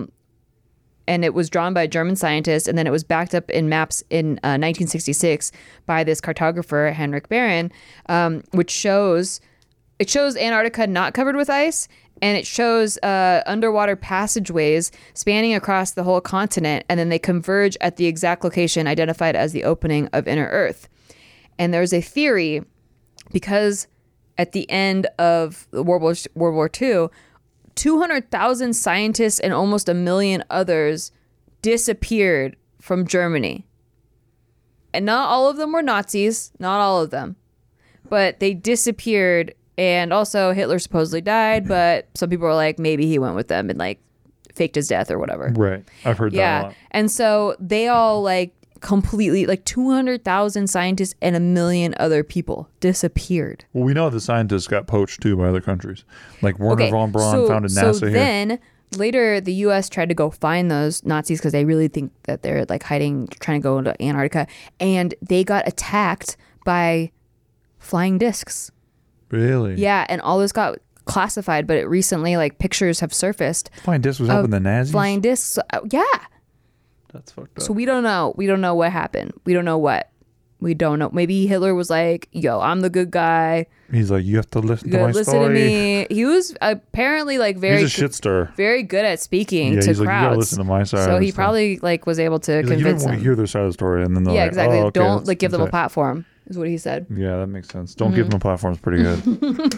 it was drawn by a German scientist, and then it was backed up in maps in 1966 by this cartographer Henrik Baron, which shows Antarctica not covered with ice, and it shows underwater passageways spanning across the whole continent, and then they converge at the exact location identified as the opening of inner Earth. And there's a theory, because at the end of World War II, 200,000 scientists and almost 1 million others disappeared from Germany. And not all of them were Nazis, not all of them, but they disappeared. And also Hitler supposedly died, but some people were like, maybe he went with them and like faked his death or whatever. Right. I've heard that a lot. And so they all completely 200,000 scientists and 1 million other people disappeared. Well, we know the scientists got poached too by other countries. Like Werner von Braun founded NASA here. Then later the U.S. tried to go find those Nazis because they really think that they're hiding, trying to go into Antarctica. And they got attacked by flying discs. Really? Yeah, and all this got classified, but it recently pictures have surfaced. Flying discs was helping the Nazis? Flying discs. Yeah. That's fucked up. So we don't know. We don't know what happened. We don't know what. We don't know. Maybe Hitler was like, yo, I'm the good guy. He's like, you have to listen You to gotta my listen story. to me. He was apparently very He's a shit stirrer. very good at speaking Yeah, to he's like, crowds. you gotta listen to my side So of the he story. probably was able to He's like, you convince don't want to them. hear their side of the story. And then they're Yeah, like, exactly. oh, okay, Don't that's give them a insane. platform, is what he said. Yeah, that makes sense. Don't give them a platform. It's pretty good.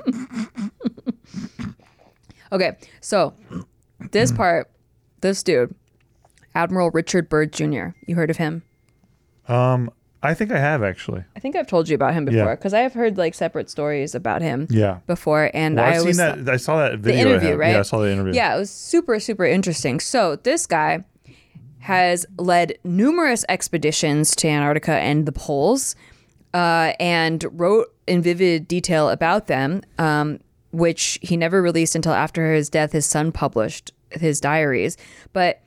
Okay, so this dude, Admiral Richard Byrd Jr. You heard of him? I think I have actually. I think I've told you about him before Yeah. because I have heard separate stories about him. Yeah. Before, and Well, I I've was seen that. I saw that video. the interview, right? Yeah, I saw the interview. Yeah, it was super, super interesting. So this guy, has led numerous expeditions to Antarctica and the poles, and wrote in vivid detail about them, which he never released until after his death. His son published his diaries, but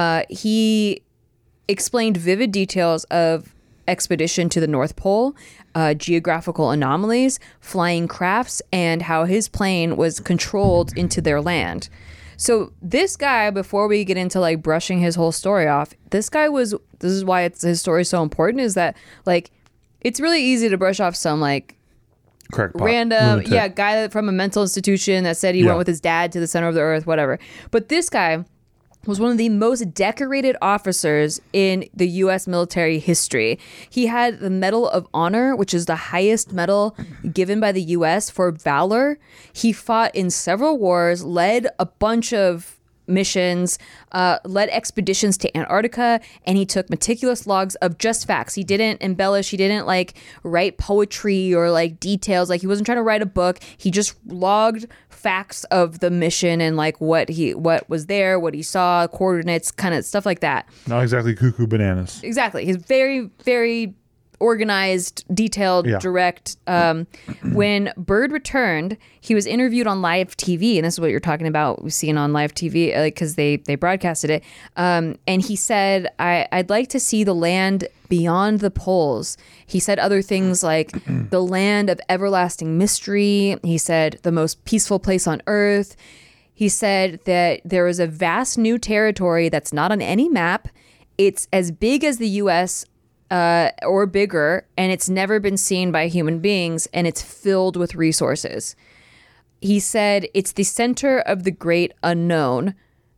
he explained vivid details of expedition to the North Pole, geographical anomalies, flying crafts, and how his plane was controlled into their land. So this guy, before we get into like brushing his whole story off, this is why his story is so important, is that like it's really easy to brush off some like Crackpot, random lunatic. guy from a mental institution that said he went with his dad to the center of the earth, whatever. But this guy was one of the most decorated officers in the U.S. military history. He had the Medal of Honor, which is the highest medal given by the U.S. for valor. He fought in several wars, led a bunch of missions, led expeditions to Antarctica, and he took meticulous logs of just facts. He didn't embellish. He didn't like write poetry or like details. Like he wasn't trying to write a book. He just logged facts of the mission and like what was there, what he saw, coordinates, kind of stuff like that. Not exactly cuckoo bananas. Exactly. He's very, very organized, detailed, direct. When Byrd returned, he was interviewed on live TV, and this is what you're talking about. We've seen on live TV because they broadcasted it. And he said, I'd like to see the land beyond the poles. He said other things like the land of everlasting mystery. He said the most peaceful place on earth. He said that there is a vast new territory that's not on any map. It's as big as the U.S. Or bigger, and it's never been seen by human beings, and it's filled with resources. He said it's the center of the great unknown.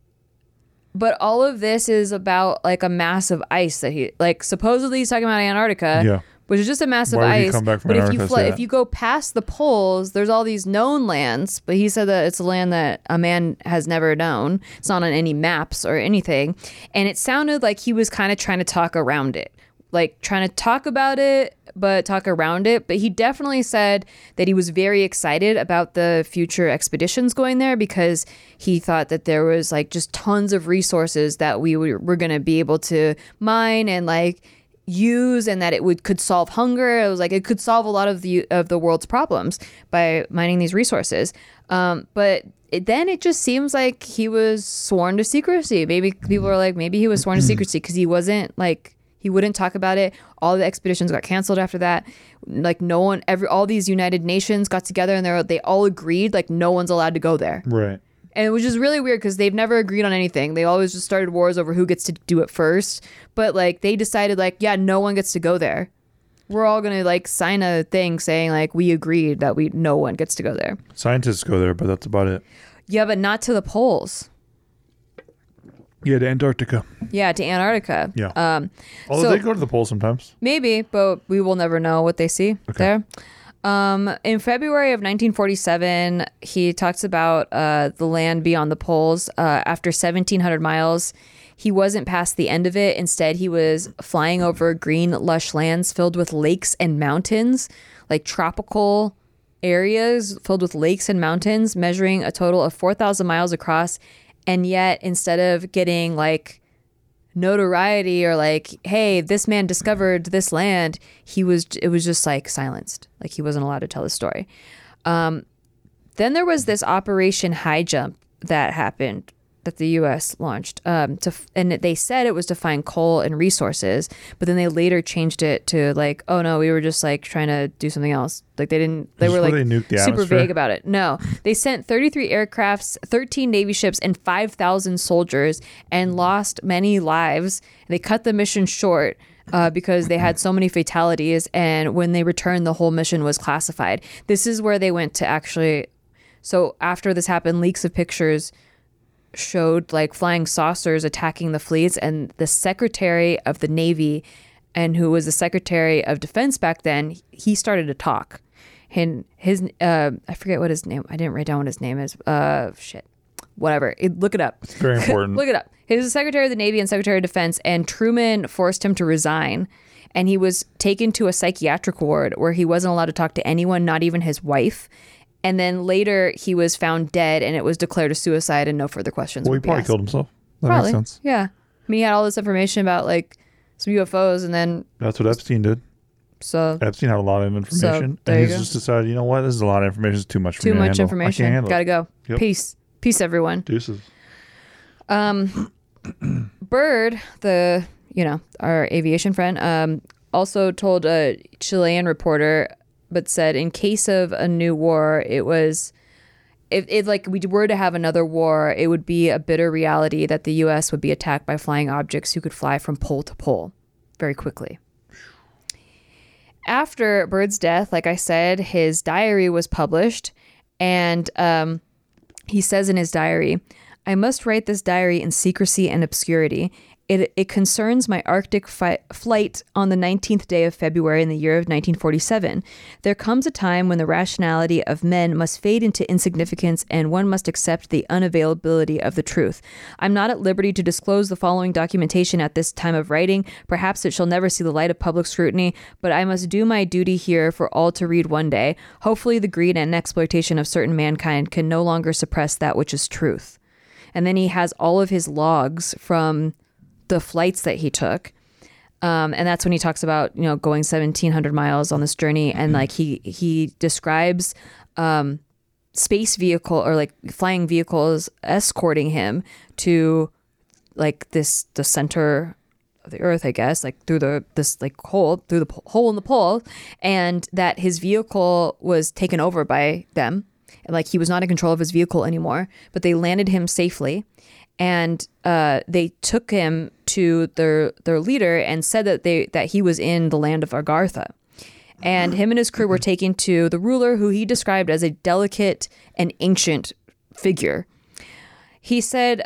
But all of this is about like a mass of ice that he, like, supposedly he's talking about Antarctica, which is just a mass of Why would he ice. come back from But Antarctica? if you go past the poles, there's all these known lands. But he said that it's a land that a man has never known. It's not on any maps or anything. And it sounded like he was kind of trying to talk around it. Like trying to talk about it, but talk around it. But he definitely said that he was very excited about the future expeditions going there because he thought that there was like just tons of resources that we were going to be able to mine and like use, and that it could solve hunger. It was like it could solve a lot of the world's problems by mining these resources. But then it just seems like he was sworn to secrecy. Maybe people are like, maybe he was sworn to secrecy because he wasn't like. He wouldn't talk about it. All the expeditions got canceled after that. Like all these United Nations got together and they all agreed like no one's allowed to go there. Right. And which is really weird because they've never agreed on anything. They always just started wars over who gets to do it first. But like they decided like, yeah, no one gets to go there. We're all going to like sign a thing saying like we agreed that no one gets to go there. Scientists go there, but that's about it. Yeah, but not to the poles. Yeah, to Antarctica. Yeah, to Antarctica. Yeah. Although they go to the pole sometimes. Maybe, but we will never know what they see there. In February of 1947, he talks about the land beyond the poles. After 1,700 miles, he wasn't past the end of it. Instead, he was flying over green, lush lands filled with lakes and mountains, like tropical areas filled with lakes and mountains, measuring a total of 4,000 miles across. And yet, instead of getting like notoriety or like, hey, this man discovered this land, it was just like silenced. Like he wasn't allowed to tell the story. Then there was this Operation High Jump that happened that the U.S. launched, and they said it was to find coal and resources, but then they later changed it to like, oh no, we were just like trying to do something else. Like they were like super vague about it. No, they sent 33 aircrafts, 13 Navy ships, and 5,000 soldiers, and lost many lives. They cut the mission short because they had so many fatalities, and when they returned, the whole mission was classified. This is where they went to actually. So after this happened, leaks of pictures showed like flying saucers attacking the fleets, and the Secretary of the Navy, and who was the Secretary of Defense back then, he started to talk. And his I forget what his name. I didn't write down what his name is. Whatever. Look it up. It's very important. Look it up. He was the Secretary of the Navy and Secretary of Defense, and Truman forced him to resign. And he was taken to a psychiatric ward where he wasn't allowed to talk to anyone, not even his wife. And then later he was found dead, and it was declared a suicide, and no further questions. Well, he would be probably asked. killed himself. That Probably. makes sense. Yeah. mean, he had all this information about like some UFOs, and then That's what Epstein did. so Epstein had a lot of information, there and you he's go. just decided, you know what, this is a lot of information. It's too much for too me to much handle. information. I can't handle Gotta it. go. Yep. Peace, everyone. Deuces. Bird, our aviation friend, also told a Chilean reporter, but said in case of a new war, it was, if like we were to have another war, it would be a bitter reality that the U.S. would be attacked by flying objects who could fly from pole to pole very quickly. After Bird's death, like I said, his diary was published, and he says in his diary, "I must write this diary in secrecy and obscurity. It concerns my Arctic flight on the 19th day of February in the year of 1947. There comes a time when the rationality of men must fade into insignificance and one must accept the unavailability of the truth. I'm not at liberty to disclose the following documentation at this time of writing. Perhaps it shall never see the light of public scrutiny, but I must do my duty here for all to read one day. Hopefully the greed and exploitation of certain mankind can no longer suppress that which is truth." And then he has all of his logs from the flights that he took. And that's when he talks about, going 1,700 miles on this journey. And like he describes space vehicle or like flying vehicles escorting him to like the center of the earth, I guess, like through the hole in the pole, and that his vehicle was taken over by them. And like he was not in control of his vehicle anymore, but they landed him safely. And they took him to their leader and said that he was in the land of Agartha. And him and his crew were taken to the ruler, who he described as a delicate and ancient figure. He said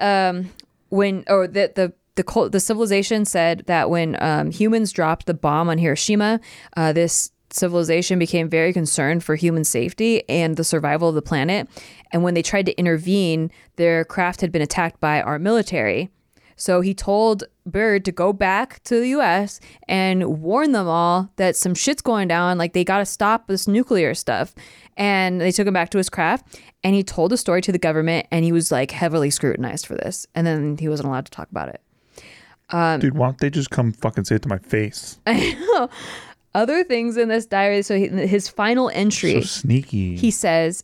the civilization said that when humans dropped the bomb on Hiroshima, this civilization became very concerned for human safety and the survival of the planet. And when they tried to intervene, their craft had been attacked by our military. So he told Bird to go back to the U.S. and warn them all that some shit's going down. Like, they got to stop this nuclear stuff. And they took him back to his craft. And he told the story to the government. And he was like heavily scrutinized for this. And then he wasn't allowed to talk about it. Dude, why don't they just come fucking say it to my face? I know. Other things in this diary. So his final entry. So sneaky. He says,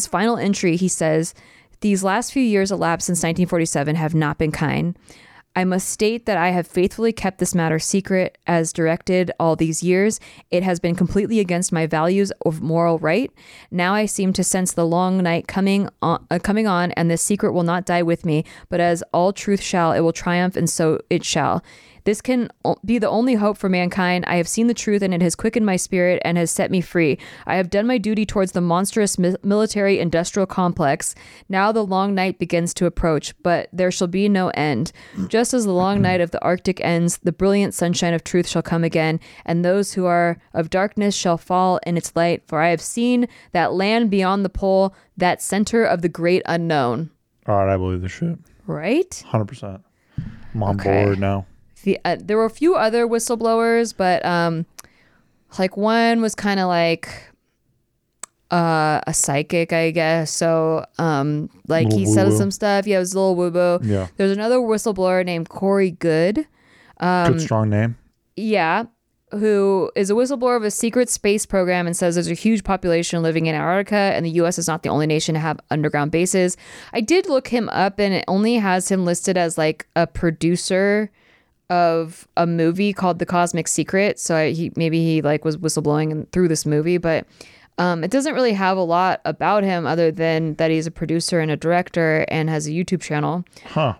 these last few years elapsed since 1947 have not been kind. I must state that I have faithfully kept this matter secret as directed all these years. It has been completely against my values of moral right. Now I seem to sense the long night coming on, and this secret will not die with me, but as all truth shall, it will triumph, and so it shall. This can be the only hope for mankind. I have seen the truth, and it has quickened my spirit and has set me free. I have done my duty towards the monstrous military-industrial complex. Now the long night begins to approach, but there shall be no end. Just as the long night of the Arctic ends, the brilliant sunshine of truth shall come again, and those who are of darkness shall fall in its light. For I have seen that land beyond the pole, that center of the great unknown. All right, I believe this shit. Right? 100%. I'm on board now. There were a few other whistleblowers, but like one was kind of like a psychic, I guess. So like he said some stuff. Yeah, it was a little woo-boo. Yeah. There's another whistleblower named Corey Good. Good strong name. Yeah. Who is a whistleblower of a secret space program and says there's a huge population living in Antarctica and the U.S. is not the only nation to have underground bases. I did look him up and it only has him listed as like a producer of a movie called The Cosmic Secret. So he like was whistleblowing through this movie, but it doesn't really have a lot about him other than that he's a producer and a director and has a YouTube channel. Huh.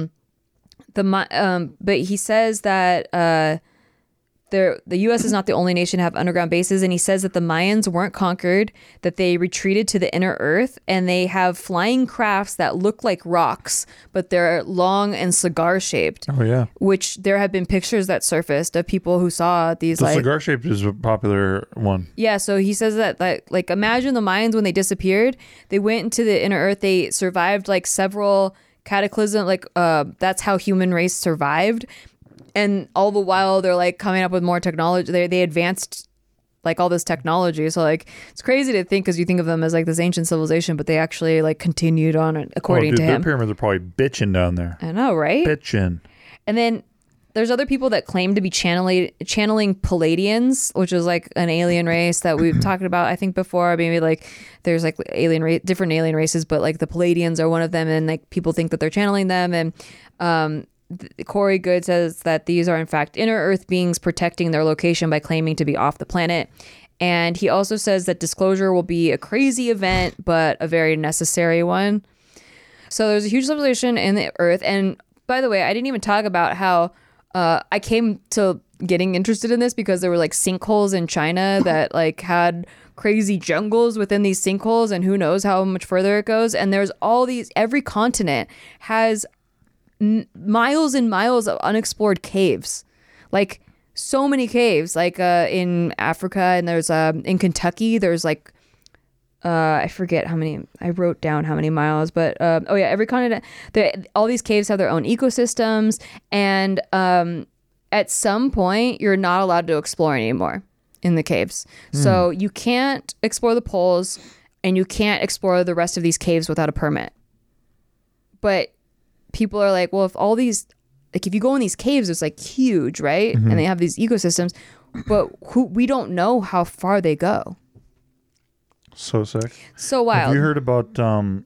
But he says that the U.S. is not the only nation to have underground bases, and he says that the Mayans weren't conquered, that they retreated to the inner earth, and they have flying crafts that look like rocks, but they're long and cigar-shaped. Oh, yeah. Which there have been pictures that surfaced of people who saw these The cigar-shaped is a popular one. Yeah, so he says that like imagine the Mayans when they disappeared, they went into the inner earth, they survived like several cataclysm, like that's how human race survived. And all the while they're like coming up with more technology. They advanced like all this technology. So like it's crazy to think because you think of them as like this ancient civilization, but they actually like continued on it according to him. Their pyramids are probably bitching down there. I know, right? Bitching. And then there's other people that claim to be channeling Palladians, which is like an alien race that we've talked about, I think, before. Maybe like there's like different alien races, but like the Palladians are one of them, and like people think that they're channeling them. And Corey Good says that these are in fact inner Earth beings protecting their location by claiming to be off the planet. And he also says that disclosure will be a crazy event, but a very necessary one. So there's a huge civilization in the Earth. And by the way, I didn't even talk about how I came to getting interested in this because there were like sinkholes in China that like had crazy jungles within these sinkholes, and who knows how much further it goes. And there's all these, every continent has miles and miles of unexplored caves, like so many caves, like in Africa, and there's in Kentucky there's like I forget how many, I wrote down how many miles, but every continent, all these caves have their own ecosystems, and at some point you're not allowed to explore anymore in the caves. So you can't explore the poles, and you can't explore the rest of these caves without a permit. But people are like, well, if all these, like if you go in these caves, it's like huge, right? And they have these ecosystems, but we don't know how far they go. So sick. So wild. Have you heard about, NASA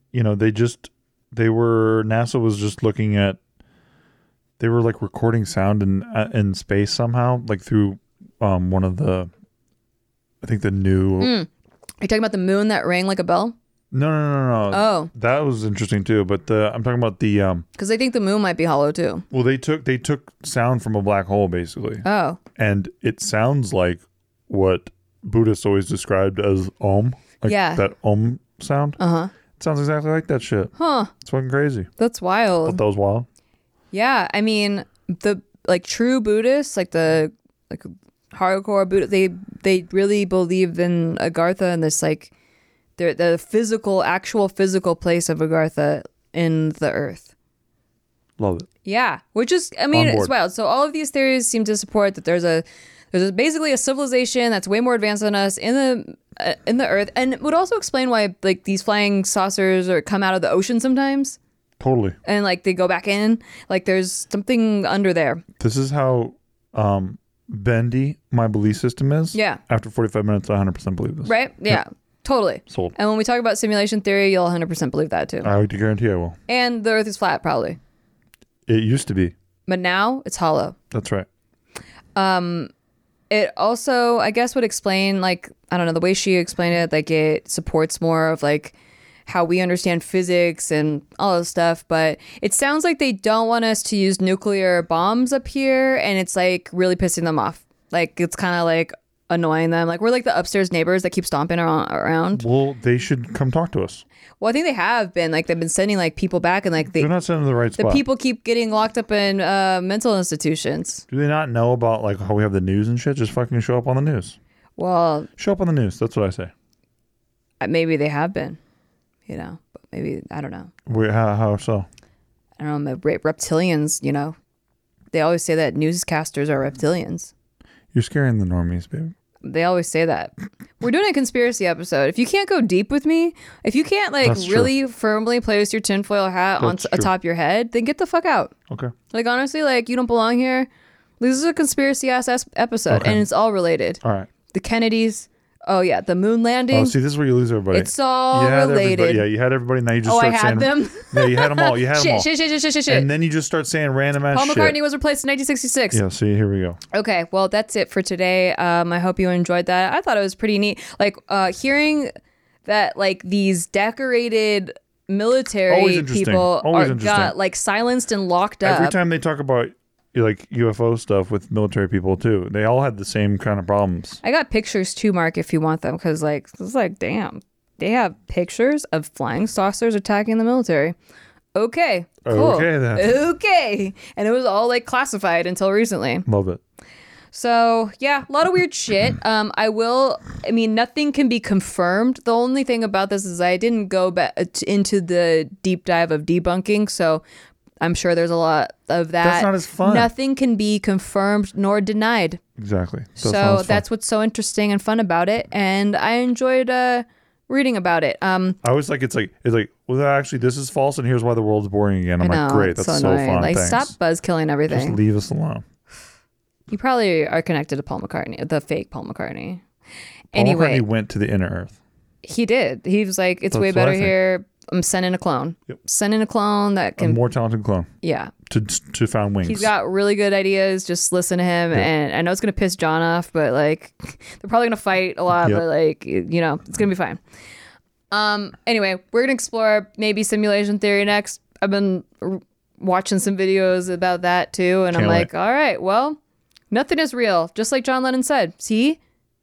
was just looking at, they were like recording sound in space somehow, like through one of the, I think the new. Are you talking about the moon that rang like a bell? No. Oh. That was interesting too, but I'm talking about the because I think the moon might be hollow too. Well, they took sound from a black hole basically. Oh. And it sounds like what Buddhists always described as Om. Like that Om sound. Uh-huh. It sounds exactly like that shit. Huh. It's fucking crazy. That's wild. Thought that was wild. Yeah, I mean, the like true Buddhists, like the like hardcore Buddhists, they really believe in Agartha and this like the actual physical place of Agartha in the earth. Love it. Yeah, which is, I mean, it's wild. So all of these theories seem to support that there's basically a civilization that's way more advanced than us in the earth, and it would also explain why like these flying saucers come out of the ocean sometimes. Totally. And like they go back in, like there's something under there. This is how bendy my belief system is. Yeah. After 45 minutes, I 100% believe this. Right? Yeah. Yep. Totally. Sold. And when we talk about simulation theory, you'll 100% believe that too. I would guarantee I will. And the earth is flat, probably. It used to be. But now it's hollow. That's right. It also, I guess, would explain, like, I don't know, the way she explained it, like it supports more of like how we understand physics and all this stuff. But it sounds like they don't want us to use nuclear bombs up here, and it's like really pissing them off. Like it's kind of like annoying them. Like we're like the upstairs neighbors that keep stomping around. Well, they should come talk to us. Well, I think they have been. Like they've been sending like people back, and like they're not sending the right spot. The people keep getting locked up in mental institutions. Do they not know about like how we have the news and shit? Just fucking show up on the news. Well, show up on the news. That's what I say. Maybe they have been, but maybe I don't know. Wait, how so? I don't know. Reptilians, they always say that newscasters are reptilians. You're scaring the normies, babe. They always say that. We're doing a conspiracy episode. If you can't go deep with me, if you can't like That's really true. Firmly place your tinfoil hat on atop your head, then get the fuck out. Okay. Like honestly, like you don't belong here. This is a conspiracy ass episode, and it's all related. All right. The Kennedys. Oh yeah, the moon landing. Oh, see, this is where you lose everybody. It's all related. Yeah, you had everybody. Now you just I start had saying them. Yeah, you had them all. You had them all. Shit. And then you just start saying random ass Paul shit. McCartney was replaced in 1966. Yeah. See, here we go. Okay, well that's it for today. I hope you enjoyed that. I thought it was pretty neat. Like hearing that like these decorated military people got like silenced and locked up. Every time they talk about like UFO stuff with military people too, they all had the same kind of problems. I got pictures too, Mark, if you want them, because like it's like damn, they have pictures of flying saucers attacking the military. Okay, cool. Okay then. Okay, and it was all like classified until recently. Love it. So yeah, a lot of weird shit. Nothing can be confirmed. The only thing about this is I didn't go into the deep dive of debunking, so I'm sure there's a lot of that. That's not as fun. Nothing can be confirmed nor denied. Exactly. So that's what's so interesting and fun about it. And I enjoyed reading about it. I always like it's like well, actually this is false and here's why the world's boring again. I'm I know, like, great, it's that's so annoying. fun. Like, Thanks. stop buzz killing everything. Just leave us alone. You probably are connected to Paul McCartney, the fake Paul McCartney. Paul Anyway, McCartney went to the inner earth. he did. He was like, it's That's way what I better think. here. I'm sending a clone. Yep. Sending a clone that A can, more talented clone yeah. to found wings. He's got really good ideas. Just listen to him. Yeah. And I know it's going to piss John off, but like, they're probably going to fight a lot, Yep. but like, you know, it's going to be fine. Anyway, we're going to explore maybe simulation theory next. I've been watching some videos about that too. And Can't I'm like, wait. all right, well, nothing is real. Just like John Lennon said. See?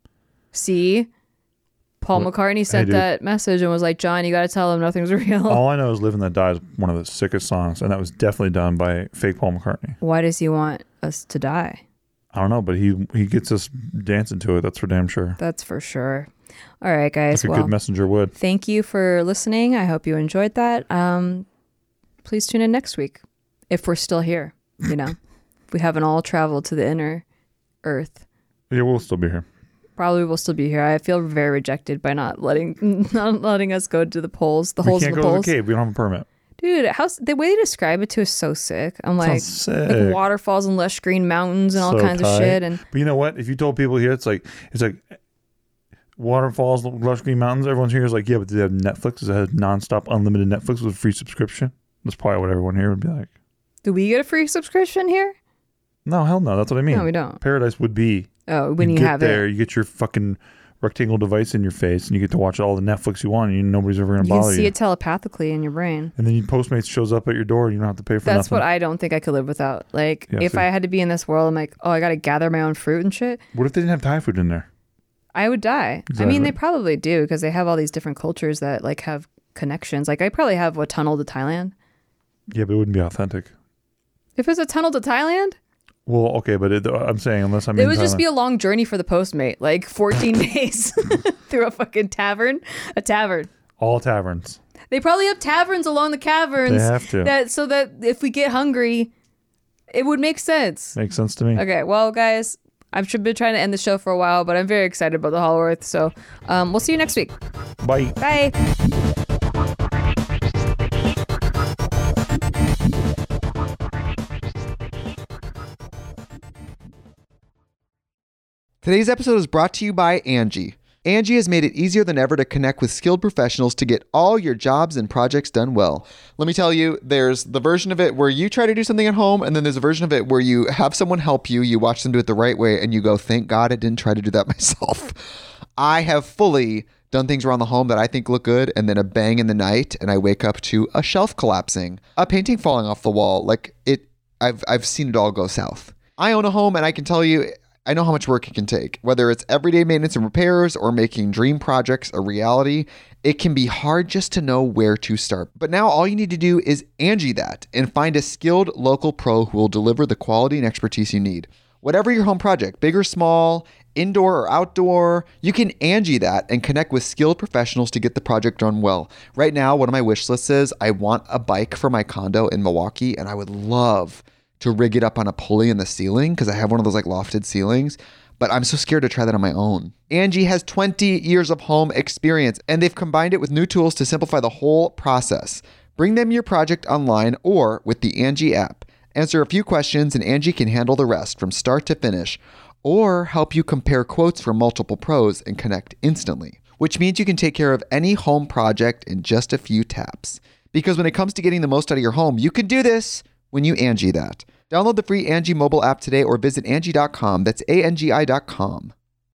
Paul McCartney sent dude. that message and was like, John, you got to tell him nothing's real. All I know is Live and Let Die is one of the sickest songs, and that was definitely done by fake Paul McCartney. Why does he want us to die? I don't know, but he gets us dancing to it. That's for damn sure. That's for sure. All right, guys. Like a Well, good messenger would. thank you for listening. I hope you enjoyed that. Please tune in next week if we're still here. You know, if we haven't all traveled to the inner earth. Yeah, we'll still be here. Probably will still be here. I feel very rejected by not letting us go to the poles, the We holes in can't the go to poles. the cave. We don't have a permit. Dude, the way they describe it to is so sick. I'm like, Sounds like sick. waterfalls and lush green mountains and all So kinds of tight. shit. And But you know what? If you told people here, it's like waterfalls, lush green mountains. Everyone's here is like, yeah, but do they have Netflix? Does it have nonstop unlimited Netflix with free subscription? That's probably what everyone here would be like. do we get a free subscription here? No, hell no. That's what I mean. No, we don't. Paradise would be. Oh, when you get have there, it. you get your fucking rectangle device in your face, and you get to watch all the Netflix you want, and nobody's ever going to You can bother see you. it telepathically in your brain. And then Postmates shows up at your door, and you don't have to pay for That's nothing. what I don't think I could live without. Like, Yeah, if see. I had to be in this world, I'm like, oh, I got to gather my own fruit and shit. What if they didn't have Thai food in there? I would die. I mean, Exactly. they probably do because they have all these different cultures that like have connections. Like, I probably have a tunnel to Thailand. Yeah, but it wouldn't be authentic. If it's a tunnel to Thailand, Well, okay, but I'm saying unless I'm it in would just Thailand. be a long journey for the Postmate, like 14 days through a fucking tavern. A tavern. all taverns. They probably have taverns along the caverns. They have to. So that if we get hungry, it would make sense. Makes sense to me. Okay, well, guys, I've been trying to end the show for a while, but I'm very excited about the Hollow Earth. So we'll see you next week. Bye. Bye. Today's episode is brought to you by Angie. Angie has made it easier than ever to connect with skilled professionals to get all your jobs and projects done well. Let me tell you, there's the version of it where you try to do something at home, and then there's a version of it where you have someone help you, you watch them do it the right way, and you go, thank God I didn't try to do that myself. I have fully done things around the home that I think look good, and then a bang in the night, and I wake up to a shelf collapsing, a painting falling off the wall. Like I've seen it all go south. I own a home, and I can tell you, I know how much work it can take. Whether it's everyday maintenance and repairs or making dream projects a reality, it can be hard just to know where to start. But now all you need to do is Angie that and find a skilled local pro who will deliver the quality and expertise you need. Whatever your home project, big or small, indoor or outdoor, you can Angie that and connect with skilled professionals to get the project done well. Right now, one of my wish lists is I want a bike for my condo in Milwaukee, and I would love to rig it up on a pulley in the ceiling because I have one of those like lofted ceilings, but I'm so scared to try that on my own. Angie has 20 years of home experience, and they've combined it with new tools to simplify the whole process. Bring them your project online or with the Angie app. Answer a few questions and Angie can handle the rest from start to finish, or help you compare quotes from multiple pros and connect instantly, which means you can take care of any home project in just a few taps. Because when it comes to getting the most out of your home, you can do this when you Angie that. Download the free Angie mobile app today or visit Angie.com. That's ANGI.com.